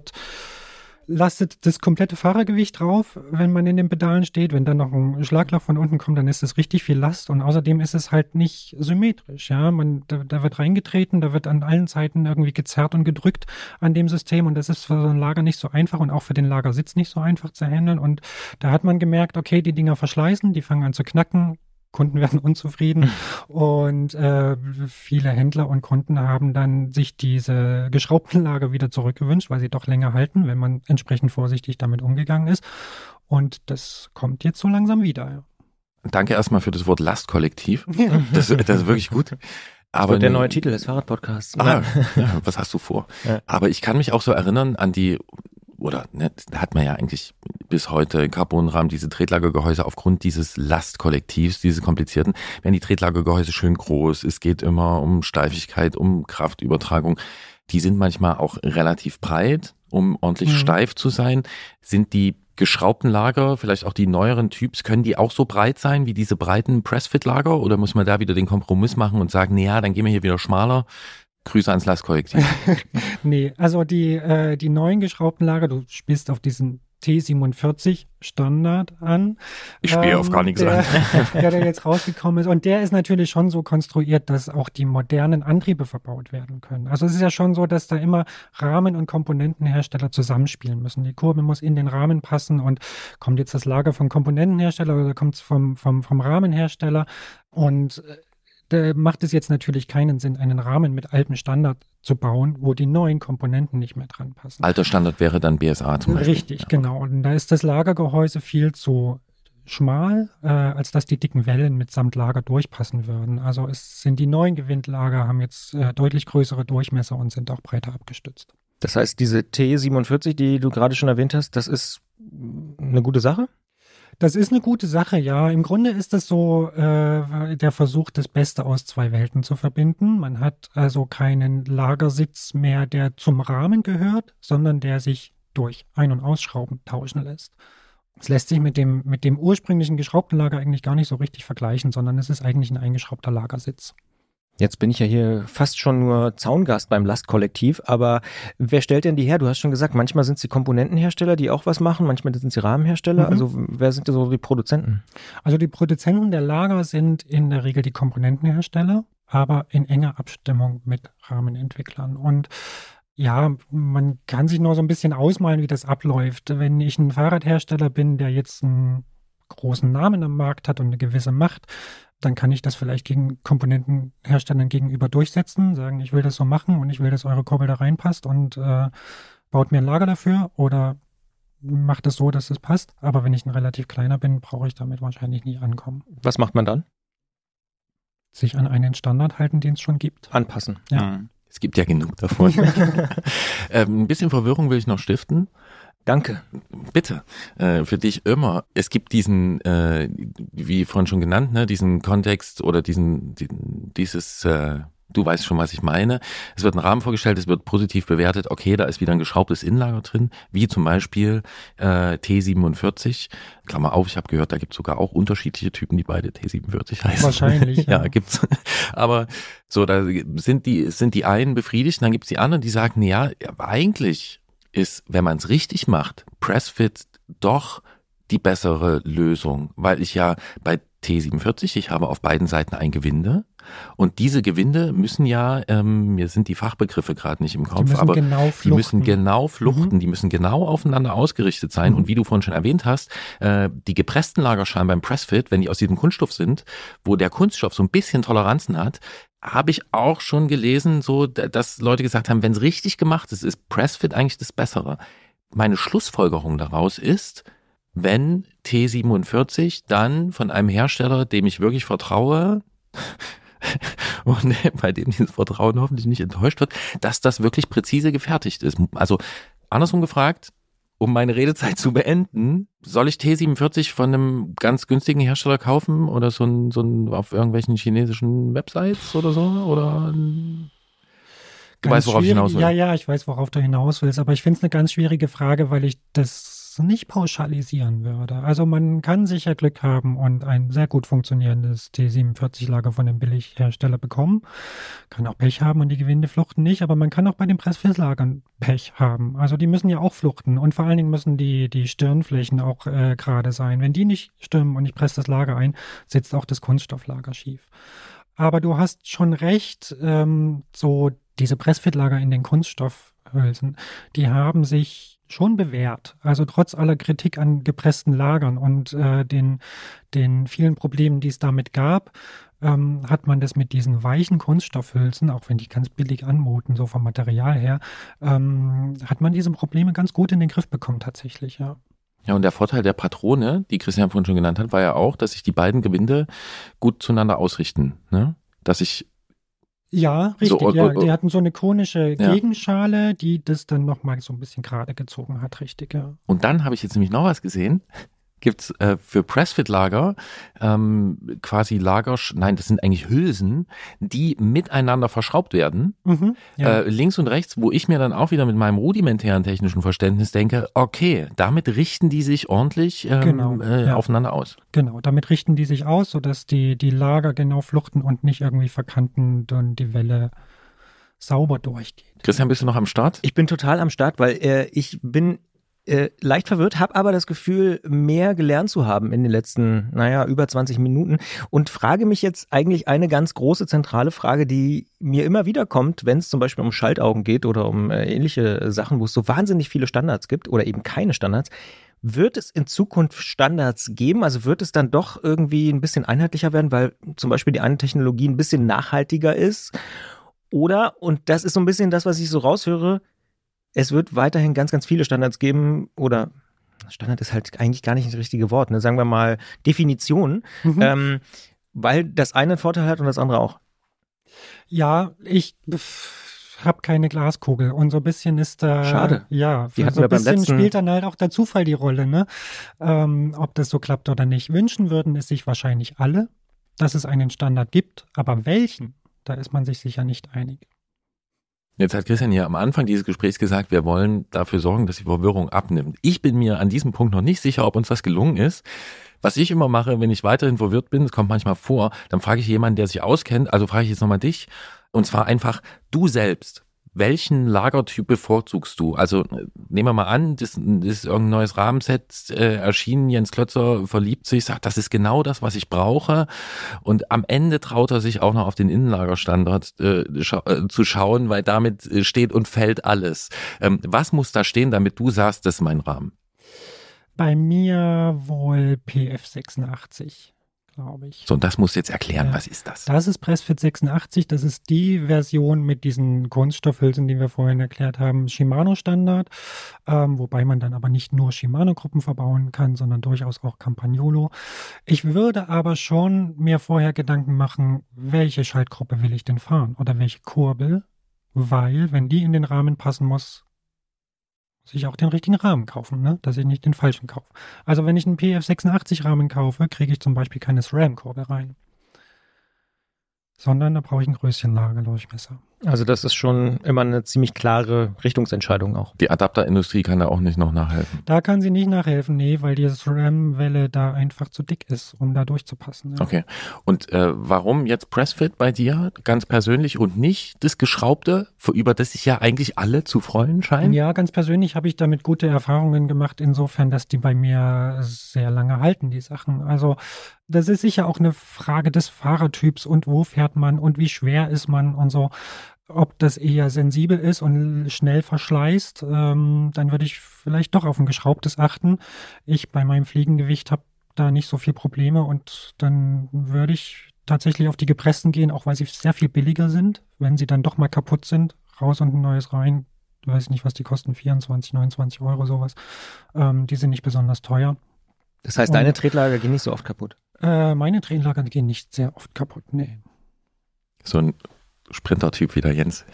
lastet das komplette Fahrergewicht drauf, wenn man in den Pedalen steht. Wenn dann noch ein Schlagloch von unten kommt, dann ist das richtig viel Last und außerdem ist es halt nicht symmetrisch. Ja, da wird reingetreten, da wird an allen Seiten irgendwie gezerrt und gedrückt an dem System und das ist für so ein Lager nicht so einfach und auch für den Lagersitz nicht so einfach zu handeln und da hat man gemerkt, okay, die Dinger verschleißen, die fangen an zu knacken, Kunden werden unzufrieden und viele Händler und Kunden haben dann sich diese geschraubten Lager wieder zurückgewünscht, weil sie doch länger halten, wenn man entsprechend vorsichtig damit umgegangen ist. Und das kommt jetzt so langsam wieder. Ja. Danke erstmal für das Wort Lastkollektiv. Das ist wirklich gut. Aber der neue Titel des Fahrradpodcasts. Ja, was hast du vor? Ja. Aber ich kann mich auch so erinnern an die oder ne, da hat man ja eigentlich bis heute Carbonrahmen, diese Tretlagergehäuse aufgrund dieses Lastkollektivs, diese komplizierten, werden die Tretlagergehäuse schön groß, es geht immer um Steifigkeit, um Kraftübertragung. Die sind manchmal auch relativ breit, um ordentlich steif zu sein. Sind die geschraubten Lager, vielleicht auch die neueren Typs, können die auch so breit sein wie diese breiten Pressfit-Lager oder muss man da wieder den Kompromiss machen und sagen, naja, dann gehen wir hier wieder schmaler? Grüße ans Lastkollektiv. Nee, also die neuen geschraubten Lager, du spielst auf diesen T47 Standard an. Ich spiele auf gar nichts an. Der jetzt rausgekommen ist. Und der ist natürlich schon so konstruiert, dass auch die modernen Antriebe verbaut werden können. Also es ist ja schon so, dass da immer Rahmen- und Komponentenhersteller zusammenspielen müssen. Die Kurbel muss in den Rahmen passen und kommt jetzt das Lager vom Komponentenhersteller oder kommt es vom Rahmenhersteller und da macht es jetzt natürlich keinen Sinn, einen Rahmen mit altem Standard zu bauen, wo die neuen Komponenten nicht mehr dran passen. Alter Standard wäre dann BSA zum Beispiel. Richtig, genau. Und da ist das Lagergehäuse viel zu schmal, als dass die dicken Wellen mitsamt Lager durchpassen würden. Also die neuen Gewindlager haben jetzt deutlich größere Durchmesser und sind auch breiter abgestützt. Das heißt, diese T47, die du gerade schon erwähnt hast, das ist eine gute Sache? Das ist eine gute Sache, ja. Im Grunde ist es so der Versuch, das Beste aus zwei Welten zu verbinden. Man hat also keinen Lagersitz mehr, der zum Rahmen gehört, sondern der sich durch Ein- und Ausschrauben tauschen lässt. Es lässt sich mit dem ursprünglichen geschraubten Lager eigentlich gar nicht so richtig vergleichen, sondern es ist eigentlich ein eingeschraubter Lagersitz. Jetzt bin ich ja hier fast schon nur Zaungast beim Lastkollektiv, aber wer stellt denn die her? Du hast schon gesagt, manchmal sind es die Komponentenhersteller, die auch was machen, manchmal sind es die Rahmenhersteller. Also wer sind denn so die Produzenten? Also die Produzenten der Lager sind in der Regel die Komponentenhersteller, aber in enger Abstimmung mit Rahmenentwicklern. Und ja, man kann sich nur so ein bisschen ausmalen, wie das abläuft. Wenn ich ein Fahrradhersteller bin, der jetzt einen großen Namen am Markt hat und eine gewisse Macht, dann kann ich das vielleicht gegen Komponentenherstellern gegenüber durchsetzen, sagen, ich will das so machen und ich will, dass eure Kurbel da reinpasst und baut mir ein Lager dafür oder macht es so, dass es passt. Aber wenn ich ein relativ kleiner bin, brauche ich damit wahrscheinlich nie ankommen. Was macht man dann? Sich an einen Standard halten, den es schon gibt. Anpassen. Ja. Es gibt ja genug davon. Ein bisschen Verwirrung will ich noch stiften. Danke. Bitte. Für dich immer. Es gibt diesen, wie vorhin schon genannt, ne, diesen Kontext oder dieses, du weißt schon, was ich meine. Es wird ein Rahmen vorgestellt, es wird positiv bewertet. Okay, da ist wieder ein geschraubtes Innenlager drin, wie zum Beispiel T47. Klammer auf, ich habe gehört, da gibt es sogar auch unterschiedliche Typen, die beide T47 heißen. Wahrscheinlich. Ja, gibt's. Aber so, da sind die einen befriedigt, und dann gibt's die anderen, die sagen, ja, eigentlich ist, wenn man es richtig macht, Pressfit doch die bessere Lösung, weil ich ja bei T47, ich habe auf beiden Seiten ein Gewinde und diese Gewinde müssen ja, mir sind die Fachbegriffe gerade nicht im Kopf, aber die müssen genau fluchten, die müssen genau aufeinander ausgerichtet sein und wie du vorhin schon erwähnt hast, die gepressten Lagerschalen beim Pressfit, wenn die aus diesem Kunststoff sind, wo der Kunststoff so ein bisschen Toleranzen hat, habe ich auch schon gelesen, so, dass Leute gesagt haben, wenn es richtig gemacht ist Pressfit eigentlich das Bessere. Meine Schlussfolgerung daraus ist, wenn T47 dann von einem Hersteller, dem ich wirklich vertraue und bei dem dieses Vertrauen hoffentlich nicht enttäuscht wird, dass das wirklich präzise gefertigt ist. Also andersrum gefragt, um meine Redezeit zu beenden, soll ich T47 von einem ganz günstigen Hersteller kaufen oder so ein auf irgendwelchen chinesischen Websites oder so? Oder du weißt, worauf ich hinaus will? Ja, ich weiß, worauf du hinaus willst, aber ich finde es eine ganz schwierige Frage, weil ich das nicht pauschalisieren würde. Also man kann sicher Glück haben und ein sehr gut funktionierendes T47-Lager von dem Billighersteller bekommen. Kann auch Pech haben und die Gewinde fluchten nicht, aber man kann auch bei den Pressfit-Lagern Pech haben. Also die müssen ja auch fluchten und vor allen Dingen müssen die Stirnflächen auch gerade sein. Wenn die nicht stimmen und ich presse das Lager ein, sitzt auch das Kunststofflager schief. Aber du hast schon recht, so diese Pressfit-Lager in den Kunststoffhülsen, die haben sich schon bewährt. Also trotz aller Kritik an gepressten Lagern und den vielen Problemen, die es damit gab, hat man das mit diesen weichen Kunststoffhülsen, auch wenn die ganz billig anmuten, so vom Material her, hat man diese Probleme ganz gut in den Griff bekommen tatsächlich, ja. Ja, und der Vorteil der Patrone, die Christian vorhin schon genannt hat, war ja auch, dass sich die beiden Gewinde gut zueinander ausrichten. Ne? Dass ich Ja, richtig. So, die hatten so eine konische Gegenschale, die das dann nochmal so ein bisschen gerade gezogen hat, richtig, ja. Und dann habe ich jetzt nämlich noch was gesehen. Gibt's für Pressfit-Lager quasi das sind eigentlich Hülsen, die miteinander verschraubt werden, links und rechts, wo ich mir dann auch wieder mit meinem rudimentären technischen Verständnis denke, okay, damit richten die sich ordentlich aufeinander aus. Genau, damit richten die sich aus, sodass die Lager genau fluchten und nicht irgendwie verkanten und die Welle sauber durchgeht. Christian, bist du noch am Start? Ich bin total am Start, weil ich bin leicht verwirrt, habe aber das Gefühl, mehr gelernt zu haben in den letzten, über 20 Minuten und frage mich jetzt eigentlich eine ganz große zentrale Frage, die mir immer wieder kommt, wenn es zum Beispiel um Schaltaugen geht oder um ähnliche Sachen, wo es so wahnsinnig viele Standards gibt oder eben keine Standards. Wird es in Zukunft Standards geben? Also wird es dann doch irgendwie ein bisschen einheitlicher werden, weil zum Beispiel die eine Technologie ein bisschen nachhaltiger ist? Oder, und das ist so ein bisschen das, was ich so raushöre, es wird weiterhin ganz, ganz viele Standards geben oder Standard ist halt eigentlich gar nicht das richtige Wort, ne? Sagen wir mal Definitionen, weil das eine einen Vorteil hat und das andere auch. Ja, ich habe keine Glaskugel und so ein bisschen ist da... Schade. Ja, so ein bisschen spielt dann halt auch der Zufall die Rolle, ne? Ob das so klappt oder nicht. Wünschen würden es sich wahrscheinlich alle, dass es einen Standard gibt, aber welchen, da ist man sich sicher nicht einig. Jetzt hat Christian ja am Anfang dieses Gesprächs gesagt, wir wollen dafür sorgen, dass die Verwirrung abnimmt. Ich bin mir an diesem Punkt noch nicht sicher, ob uns das gelungen ist. Was ich immer mache, wenn ich weiterhin verwirrt bin, das kommt manchmal vor, dann frage ich jemanden, der sich auskennt, also frage ich jetzt nochmal dich, und zwar einfach, du selbst, welchen Lagertyp bevorzugst du? Also nehmen wir mal an, das ist irgendein neues Rahmenset erschienen, Jens Klötzer verliebt sich, sagt, das ist genau das, was ich brauche, und am Ende traut er sich auch noch auf den Innenlagerstandard zu schauen, weil damit steht und fällt alles. Was muss da stehen, damit du sagst, das ist mein Rahmen? Bei mir wohl PF86. Glaube ich. So, und das musst du jetzt erklären, was ist das? Das ist Pressfit 86, das ist die Version mit diesen Kunststoffhülsen, die wir vorhin erklärt haben, Shimano-Standard, wobei man dann aber nicht nur Shimano-Gruppen verbauen kann, sondern durchaus auch Campagnolo. Ich würde aber schon mir vorher Gedanken machen, welche Schaltgruppe will ich denn fahren oder welche Kurbel, weil, wenn die in den Rahmen passen muss ich auch den richtigen Rahmen kaufen, ne? Dass ich nicht den falschen kaufe. Also wenn ich einen PF86-Rahmen kaufe, kriege ich zum Beispiel keine SRAM-Kurbel rein. Sondern da brauche ich ein Größchen Lagerdurchmesser. Also das ist schon immer eine ziemlich klare Richtungsentscheidung auch. Die Adapterindustrie kann da auch nicht noch nachhelfen. Da kann sie nicht nachhelfen, nee, weil die SRAM-Welle da einfach zu dick ist, um da durchzupassen. Ja. Okay. Und warum jetzt Pressfit bei dir ganz persönlich und nicht das Geschraubte, über das sich ja eigentlich alle zu freuen scheinen? Ja, ganz persönlich habe ich damit gute Erfahrungen gemacht, insofern, dass die bei mir sehr lange halten, die Sachen. Also das ist sicher auch eine Frage des Fahrertyps und wo fährt man und wie schwer ist man und so. Ob das eher sensibel ist und schnell verschleißt, dann würde ich vielleicht doch auf ein geschraubtes achten. Ich bei meinem Fliegengewicht habe da nicht so viel Probleme und dann würde ich tatsächlich auf die gepressten gehen, auch weil sie sehr viel billiger sind. Wenn sie dann doch mal kaputt sind, raus und ein neues rein. Ich weiß nicht, was die kosten, 24, 29 Euro sowas. Die sind nicht besonders teuer. Das heißt, deine Tretlager gehen nicht so oft kaputt? Meine Tretlager gehen nicht sehr oft kaputt, nee. So ein Sprinter-Typ wie der Jens.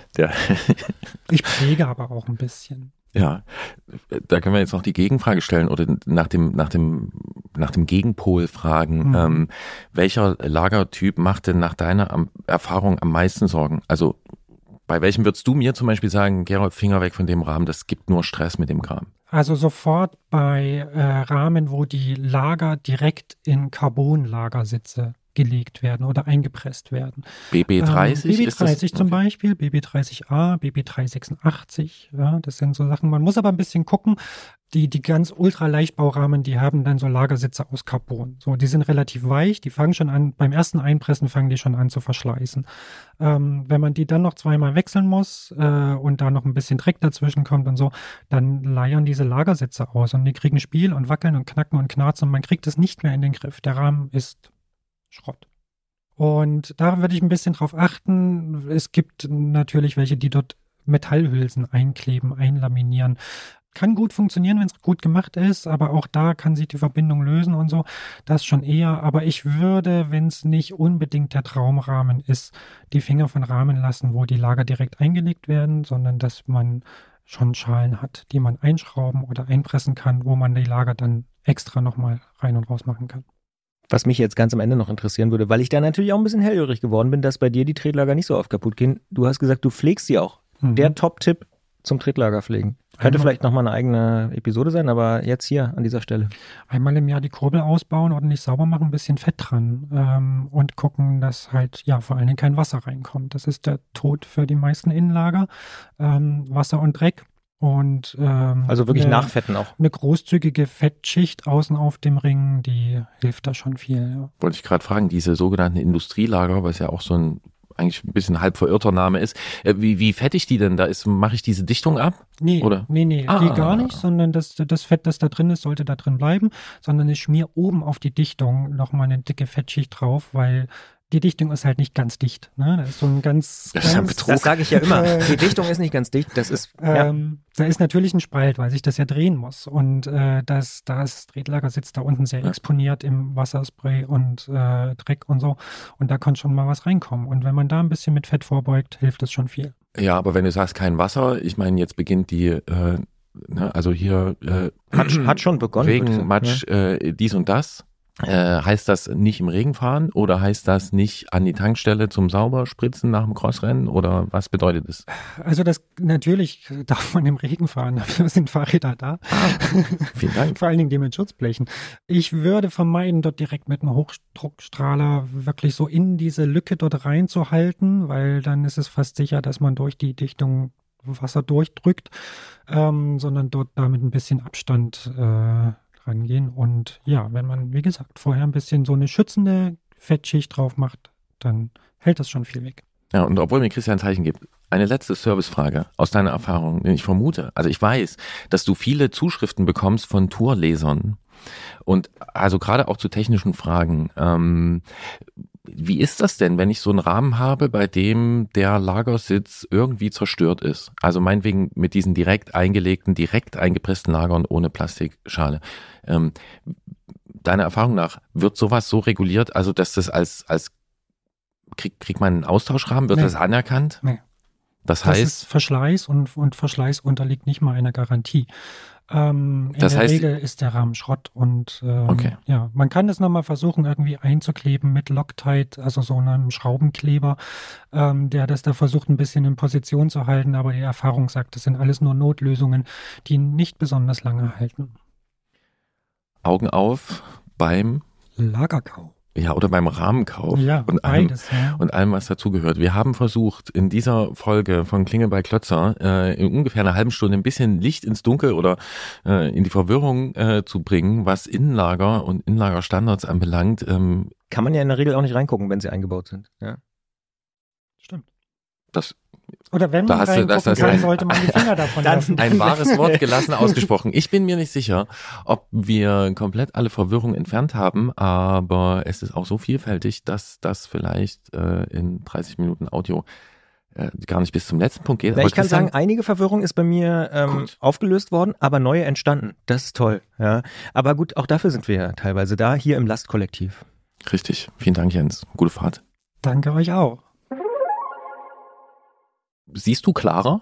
Ich pflege aber auch ein bisschen. Ja, da können wir jetzt noch die Gegenfrage stellen oder nach dem Gegenpol fragen. Welcher Lagertyp macht denn nach deiner Erfahrung am meisten Sorgen? Also bei welchem würdest du mir zum Beispiel sagen, Gerold, Finger weg von dem Rahmen, das gibt nur Stress mit dem Kram? Also sofort bei Rahmen, wo die Lager direkt in Carbonlagersitze gelegt werden oder eingepresst werden. BB30? BB30 zum Beispiel, BB30A, BB386, ja, das sind so Sachen. Man muss aber ein bisschen gucken, die ganz Ultraleichtbaurahmen, die haben dann so Lagersitze aus Carbon. So, die sind relativ weich, die fangen schon an, beim ersten Einpressen fangen die schon an zu verschleißen. Wenn man die dann noch zweimal wechseln muss und da noch ein bisschen Dreck dazwischen kommt und so, dann leiern diese Lagersitze aus und die kriegen Spiel und wackeln und knacken und knarzen und man kriegt es nicht mehr in den Griff. Der Rahmen ist Schrott. Und da würde ich ein bisschen drauf achten. Es gibt natürlich welche, die dort Metallhülsen einkleben, einlaminieren. Kann gut funktionieren, wenn es gut gemacht ist, aber auch da kann sich die Verbindung lösen und so. Das schon eher. Aber ich würde, wenn es nicht unbedingt der Traumrahmen ist, die Finger von Rahmen lassen, wo die Lager direkt eingelegt werden, sondern dass man schon Schalen hat, die man einschrauben oder einpressen kann, wo man die Lager dann extra nochmal rein und raus machen kann. Was mich jetzt ganz am Ende noch interessieren würde, weil ich da natürlich auch ein bisschen hellhörig geworden bin, dass bei dir die Tretlager nicht so oft kaputt gehen. Du hast gesagt, du pflegst sie auch. Der Top-Tipp zum Tretlager pflegen. Könnte vielleicht nochmal eine eigene Episode sein, aber jetzt hier an dieser Stelle. Einmal im Jahr die Kurbel ausbauen, ordentlich sauber machen, ein bisschen Fett dran und gucken, dass halt ja vor allen Dingen kein Wasser reinkommt. Das ist der Tod für die meisten Innenlager. Wasser und Dreck. Und also wirklich nachfetten auch. Eine großzügige Fettschicht außen auf dem Ring, die hilft da schon viel. Ja. Wollte ich gerade fragen, diese sogenannten Industrielager, was ja auch so ein eigentlich ein bisschen halb verirrter Name ist. Wie fettig die denn da ist? Mache ich diese Dichtung ab? Nee, oder? Nee, die gar nicht, sondern das Fett, das da drin ist, sollte da drin bleiben, sondern ich schmier oben auf die Dichtung nochmal eine dicke Fettschicht drauf, weil die Dichtung ist halt nicht ganz dicht. Ne? Das ist so ein ganz... Das ist ein Betrug. Das sage ich ja immer. Die Dichtung ist nicht ganz dicht. Das ist... Da ist natürlich ein Spalt, weil sich das ja drehen muss. Und das Tretlager sitzt da unten sehr exponiert im Wasserspray und Dreck und so. Und da kann schon mal was reinkommen. Und wenn man da ein bisschen mit Fett vorbeugt, hilft das schon viel. Ja, aber wenn du sagst, kein Wasser, ich meine, jetzt beginnt die... also hier... hat schon begonnen. Regen, Matsch, dies und das. Heißt das nicht im Regen fahren oder heißt das nicht an die Tankstelle zum Sauberspritzen nach dem Crossrennen oder was bedeutet das? Also das natürlich darf man im Regen fahren, dafür sind Fahrräder da. Vielen Dank. Vor allen Dingen die mit Schutzblechen. Ich würde vermeiden, dort direkt mit einem Hochdruckstrahler wirklich so in diese Lücke dort reinzuhalten, weil dann ist es fast sicher, dass man durch die Dichtung Wasser durchdrückt, sondern dort da mit ein bisschen Abstand rangehen. Und ja, wenn man, wie gesagt, vorher ein bisschen so eine schützende Fettschicht drauf macht, dann hält das schon viel weg. Ja, und obwohl mir Christian ein Zeichen gibt, eine letzte Servicefrage aus deiner Erfahrung, denn ich vermute, also ich weiß, dass du viele Zuschriften bekommst von Tourlesern und also gerade auch zu technischen Fragen. Wie ist das denn, wenn ich so einen Rahmen habe, bei dem der Lagersitz irgendwie zerstört ist? Also meinetwegen mit diesen direkt eingelegten, direkt eingepressten Lagern ohne Plastikschale. Deiner Erfahrung nach, wird sowas so reguliert, also dass das als kriegt man einen Austauschrahmen, wird das anerkannt? Nee. Das heißt, ist Verschleiß und Verschleiß unterliegt nicht mal einer Garantie. In der Regel ist der Rahmen Schrott und ja, man kann es nochmal versuchen, irgendwie einzukleben mit Loctite, also so einem Schraubenkleber, der das da versucht, ein bisschen in Position zu halten, aber die Erfahrung sagt, das sind alles nur Notlösungen, die nicht besonders lange halten. Augen auf beim Lagerkauf. Ja, oder beim Rahmenkauf und allem, was dazugehört. Wir haben versucht, in dieser Folge von Klingel bei Klötzer in ungefähr einer halben Stunde ein bisschen Licht ins Dunkel oder in die Verwirrung zu bringen, was Innenlager und Innenlagerstandards anbelangt. Kann man ja in der Regel auch nicht reingucken, wenn sie eingebaut sind. Ja. Stimmt. Oder wenn man reingucken kann, sollte man die Finger davon lassen. Ein wahres Wort gelassen ausgesprochen. Ich bin mir nicht sicher, ob wir komplett alle Verwirrung entfernt haben, aber es ist auch so vielfältig, dass das vielleicht in 30 Minuten Audio gar nicht bis zum letzten Punkt geht. Aber ich kann sagen, einige Verwirrung ist bei mir aufgelöst worden, aber neue entstanden. Das ist toll. Ja. Aber gut, auch dafür sind wir ja teilweise da, hier im Lastkollektiv. Richtig. Vielen Dank, Jens. Gute Fahrt. Danke euch auch. Siehst du klarer?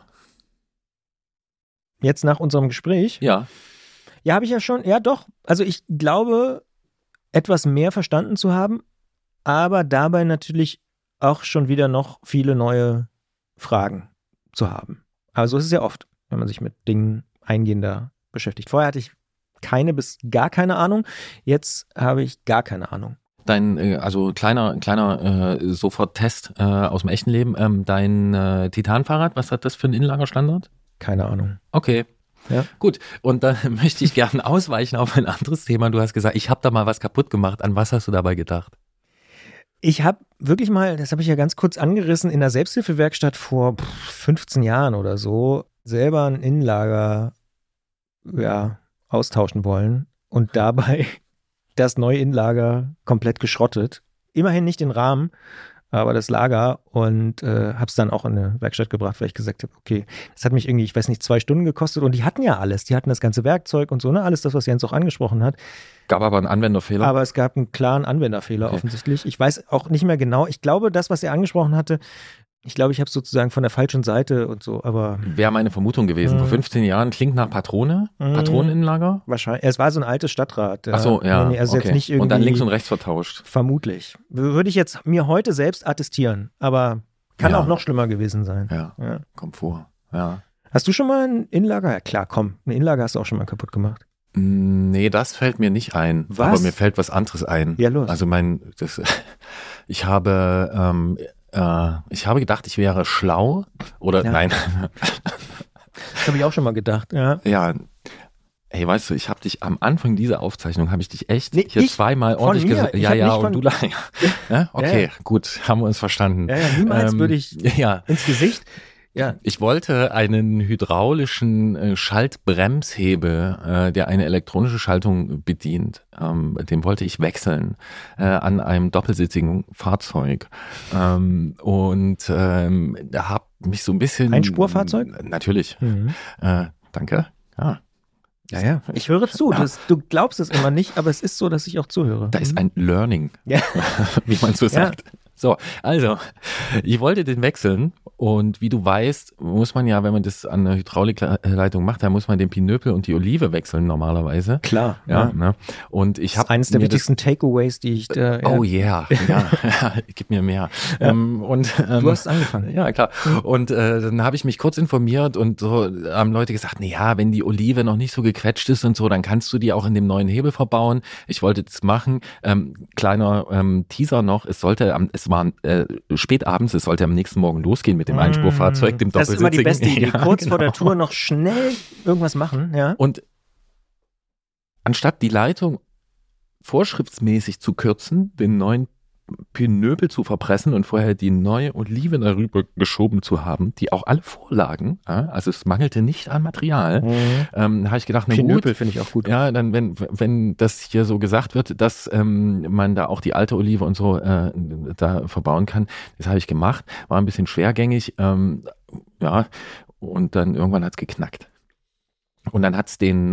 Jetzt nach unserem Gespräch? Ja. Ja, habe ich ja schon. Ja, doch. Also ich glaube, etwas mehr verstanden zu haben, aber dabei natürlich auch schon wieder noch viele neue Fragen zu haben. Aber so ist es ja oft, wenn man sich mit Dingen eingehender beschäftigt. Vorher hatte ich keine bis gar keine Ahnung. Jetzt habe ich gar keine Ahnung. Also kleiner Sofort-Test aus dem echten Leben. Dein Titan-Fahrrad, was hat das für einen Innenlagerstandard? Keine Ahnung. Okay. Ja. Gut, und dann möchte ich gerne ausweichen auf ein anderes Thema. Du hast gesagt, ich habe da mal was kaputt gemacht. An was hast du dabei gedacht? Ich habe wirklich mal, das habe ich ja ganz kurz angerissen, in der Selbsthilfewerkstatt vor 15 Jahren oder so selber ein Innenlager austauschen wollen und dabei das neue Innenlager komplett geschrottet. Immerhin nicht den Rahmen, aber das Lager und habe es dann auch in eine Werkstatt gebracht, weil ich gesagt habe, okay, das hat mich irgendwie, ich weiß nicht, 2 Stunden gekostet und die hatten ja alles. Die hatten das ganze Werkzeug und so, ne, alles das, was Jens auch angesprochen hat. Gab aber einen Anwenderfehler. Aber es gab einen klaren Anwenderfehler offensichtlich. Ich weiß auch nicht mehr genau. Ich glaube, das, was er angesprochen hatte, ich glaube, ich habe es sozusagen von der falschen Seite und so, aber... Wäre meine Vermutung gewesen. Vor 15 Jahren klingt nach Patrone, Patroneninlager? Wahrscheinlich. Es war so ein altes Stadtrad. Ach so, ja. Nee, also okay. jetzt nicht irgendwie, und dann links und rechts vertauscht. Vermutlich. Würde ich jetzt mir heute selbst attestieren, aber kann auch noch schlimmer gewesen sein. Ja, kommt vor. Ja. Hast du schon mal ein Innenlager? Ja klar, komm. Ein Innenlager hast du auch schon mal kaputt gemacht. Nee, das fällt mir nicht ein. Was? Aber mir fällt was anderes ein. Ja, los. Also ich habe gedacht, ich wäre schlau oder nein. Das habe ich auch schon mal gedacht, ja. Ja. Ey, weißt du, ich habe dich am Anfang dieser Aufzeichnung, habe ich dich echt hier zweimal ordentlich gesagt. Ja, und du ja, okay, gut, haben wir uns verstanden. Ja, niemals würde ich ins Gesicht. Ja. Ich wollte einen hydraulischen Schaltbremshebel, der eine elektronische Schaltung bedient. Den wollte ich wechseln an einem doppelsitzigen Fahrzeug. Und habe mich so ein bisschen... Einspurfahrzeug? Natürlich. Danke. Ja. Ja. Ich höre zu. Du glaubst es immer nicht, aber es ist so, dass ich auch zuhöre. Da ist ein Learning, wie man so sagt. So, also, ich wollte den wechseln und wie du weißt, muss man ja, wenn man das an der Hydraulikleitung macht, dann muss man den Pinöpel und die Olive wechseln normalerweise. Klar. Ja. Ne? Und ich habe eines der wichtigsten Takeaways, die ich da... Oh yeah, gib mir mehr. Ja. Du hast angefangen. Ja, klar. Und dann habe ich mich kurz informiert und so haben Leute gesagt, naja, wenn die Olive noch nicht so gequetscht ist und so, dann kannst du die auch in dem neuen Hebel verbauen. Ich wollte das machen. Kleiner Teaser noch, es war spät abends, es sollte am nächsten Morgen losgehen mit dem Einspurfahrzeug, dem Das ist immer die beste Idee. Kurz vor der Tour noch schnell irgendwas machen. Ja. Und anstatt die Leitung vorschriftsmäßig zu kürzen, den neuen Pinöpel zu verpressen und vorher die neue Olive darüber geschoben zu haben, die auch alle vorlagen, also es mangelte nicht an Material, habe ich gedacht, na gut. Pinöpel finde ich auch gut. Ja, dann wenn das hier so gesagt wird, dass man da auch die alte Olive und so da verbauen kann, das habe ich gemacht, war ein bisschen schwergängig, und dann irgendwann hat es geknackt. Und dann hat es den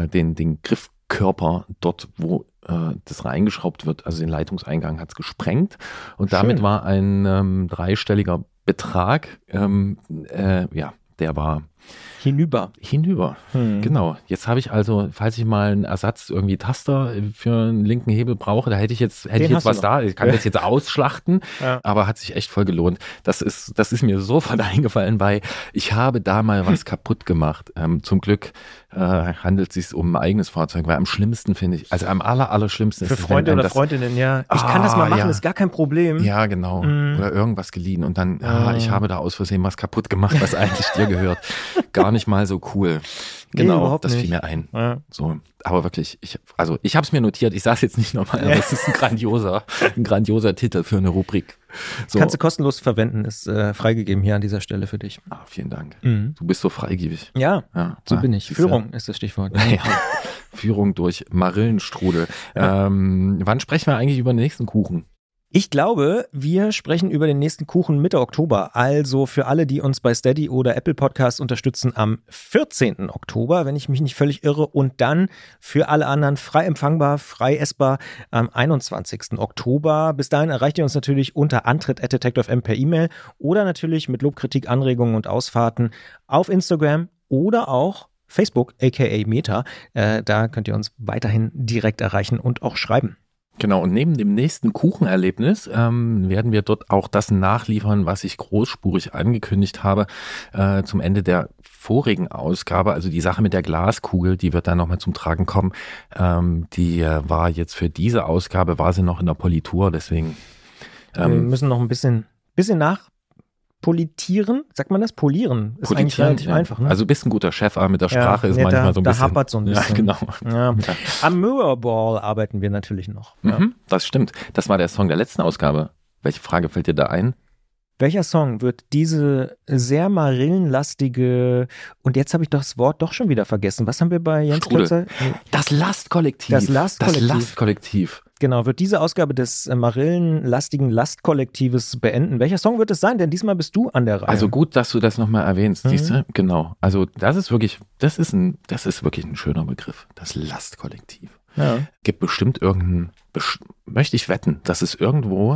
Griffkörper dort, wo das reingeschraubt wird, also den Leitungseingang hat es gesprengt und damit war ein dreistelliger Betrag, der war Hinüber. Genau. Jetzt habe ich also, falls ich mal einen Ersatz irgendwie Taster für einen linken Hebel brauche, da hätte ich jetzt was da. Ich kann das jetzt ausschlachten, aber hat sich echt voll gelohnt. Das ist mir sofort eingefallen, weil ich habe da mal was kaputt gemacht. Zum Glück handelt es sich um ein eigenes Fahrzeug, weil am schlimmsten finde ich, also am allerschlimmsten für ist es, Freunde oder Freundinnen, ja. Ich kann das mal machen, ist gar kein Problem. Ja, genau. Oder irgendwas geliehen und dann, ich habe da aus Versehen was kaputt gemacht, was eigentlich dir gehört. Gar nicht mal so cool. Genau, das fiel mir ein. Ja. So, aber wirklich, ich habe es mir notiert, ich sage es jetzt nicht nochmal, aber es ist ein grandioser Titel für eine Rubrik. So. Kannst du kostenlos verwenden, ist freigegeben hier an dieser Stelle für dich. Vielen Dank. Du bist so freigebig. Ja, so bin ich. Führung ist das Stichwort. Ja. Führung durch Marillenstrudel. Wann sprechen wir eigentlich über den nächsten Kuchen? Ich glaube, wir sprechen über den nächsten Kuchen Mitte Oktober. Also für alle, die uns bei Steady oder Apple Podcasts unterstützen, am 14. Oktober, wenn ich mich nicht völlig irre. Und dann für alle anderen frei empfangbar, frei essbar am 21. Oktober. Bis dahin erreicht ihr uns natürlich unter antritt@detektor.fm per E-Mail oder natürlich mit Lob, Kritik, Anregungen und Ausfahrten auf Instagram oder auch Facebook, aka Meta. Da könnt ihr uns weiterhin direkt erreichen und auch schreiben. Genau, und neben dem nächsten Kuchenerlebnis werden wir dort auch das nachliefern, was ich großspurig angekündigt habe zum Ende der vorigen Ausgabe. Also die Sache mit der Glaskugel, die wird dann nochmal zum Tragen kommen. Die war jetzt für diese Ausgabe, war sie noch in der Politur, deswegen. Wir müssen noch ein bisschen nachpolitieren, sagt man das? Polieren ist eigentlich relativ einfach. Ne? Also bist ein guter Chef, aber mit der Sprache ist manchmal so ein bisschen. Da hapert so ein bisschen. Ja, genau. Ja. Am Mirrorball arbeiten wir natürlich noch. Das stimmt. Das war der Song der letzten Ausgabe. Welche Frage fällt dir da ein? Welcher Song wird diese sehr marillenlastige, und jetzt habe ich das Wort doch schon wieder vergessen. Was haben wir bei Jens Klötzer? Das Lastkollektiv. Das Lastkollektiv. Genau, wird diese Ausgabe des marillenlastigen Lastkollektives beenden. Welcher Song wird es sein? Denn diesmal bist du an der Reihe. Also gut, dass du das nochmal erwähnst, siehst du? Genau. Also das ist wirklich ein schöner Begriff. Das Lastkollektiv. Ja. Gibt bestimmt möchte ich wetten, dass es irgendwo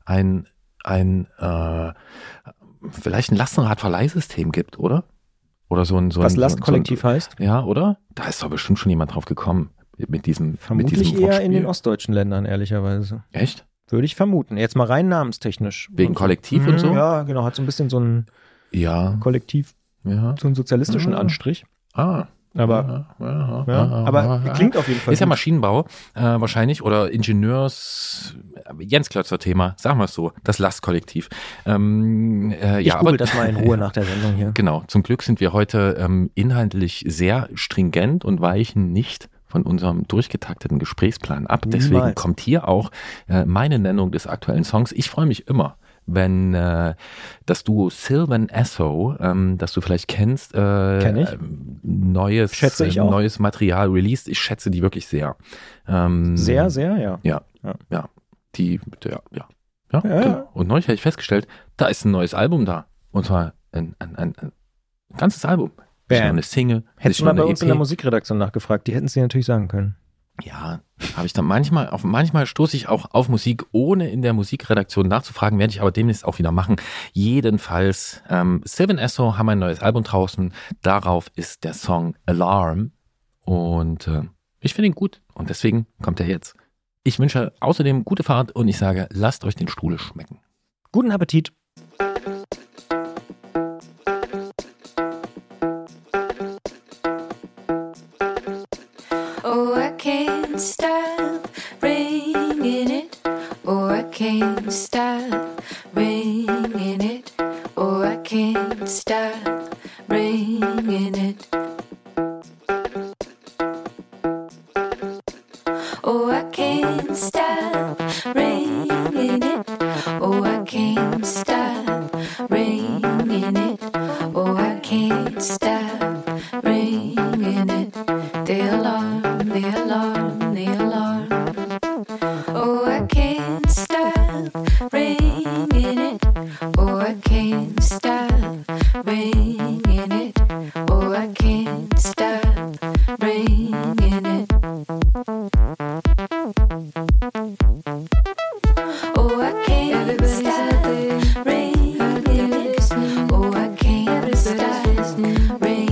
vielleicht ein Lastenradverleihsystem gibt, oder? Oder was Lastkollektiv heißt? Ja, oder? Da ist doch bestimmt schon jemand drauf gekommen. Vermutlich eher in den ostdeutschen Ländern, ehrlicherweise. Echt? Würde ich vermuten. Jetzt mal rein namenstechnisch. Wegen Kollektiv und so? Ja, genau. Hat so ein bisschen so ein Kollektiv, so einen sozialistischen Anstrich. Aber klingt auf jeden Fall ist ja Maschinenbau wahrscheinlich oder Jens Klötzer Thema, sagen wir es so, das Lastkollektiv. Ich google das mal in Ruhe nach der Sendung hier. Genau, zum Glück sind wir heute inhaltlich sehr stringent und weichen nicht von unserem durchgetakteten Gesprächsplan ab. Deswegen kommt hier auch meine Nennung des aktuellen Songs. Ich freue mich immer, wenn das Duo Sylvan Esso, das du vielleicht kennst, Kenn ich. neues Material released. Ich schätze die wirklich sehr. Sehr, sehr, ja. Ja. Und neulich habe ich festgestellt, da ist ein neues Album da. Und zwar ein ganzes Album. Nicht nur eine Single. Hättest du mal bei uns in der Musikredaktion nachgefragt, die hätten es dir natürlich sagen können. Ja, habe ich dann manchmal stoße ich auch auf Musik, ohne in der Musikredaktion nachzufragen, werde ich aber demnächst auch wieder machen. Jedenfalls, Sylvan Esso haben ein neues Album draußen, darauf ist der Song Alarm und ich finde ihn gut und deswegen kommt er jetzt. Ich wünsche außerdem gute Fahrt und ich sage, lasst euch den Strudel schmecken. Guten Appetit! Stop ringing it, oh I can't stop ringing it, oh I can't stop ringing it. Oh I can't stop ringing it, oh I can't stop ringing it, oh I can't stop ringing it. The alarm, the alarm, the alarm. Oh, I can't stop ringing it. Oh, I can't stop ringing it. Oh, I can't stop ringing it. Oh, I can't stop ringing it. Oh, I can't stop ringing it.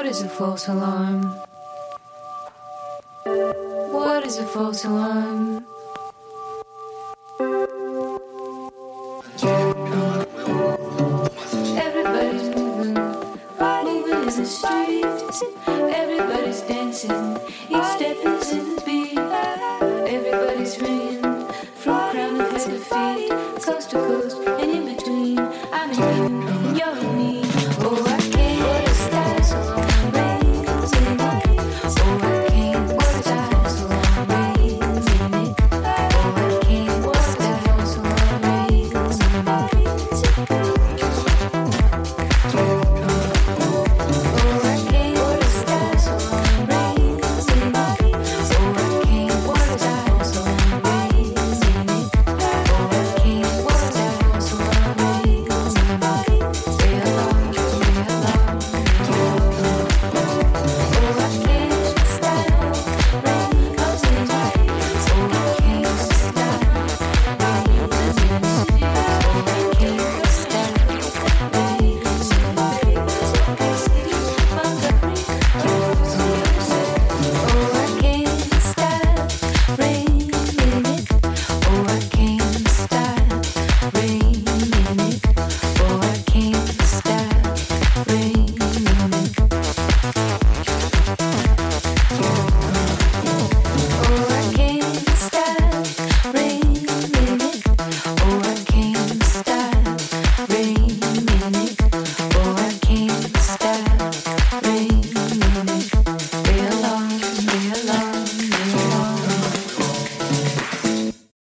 is a false alarm? What is a false alarm? Everybody's moving, moving is the street. Everybody's dancing, each step is in the beat. Everybody's ringing, from crown of head to feet, coast to coast and in between. I'm in you and you're in me. Oh, I can't stop so long, raising it. Oh, I can't stop so long, raising it. Oh, I can't stop so long, raising it. Rain.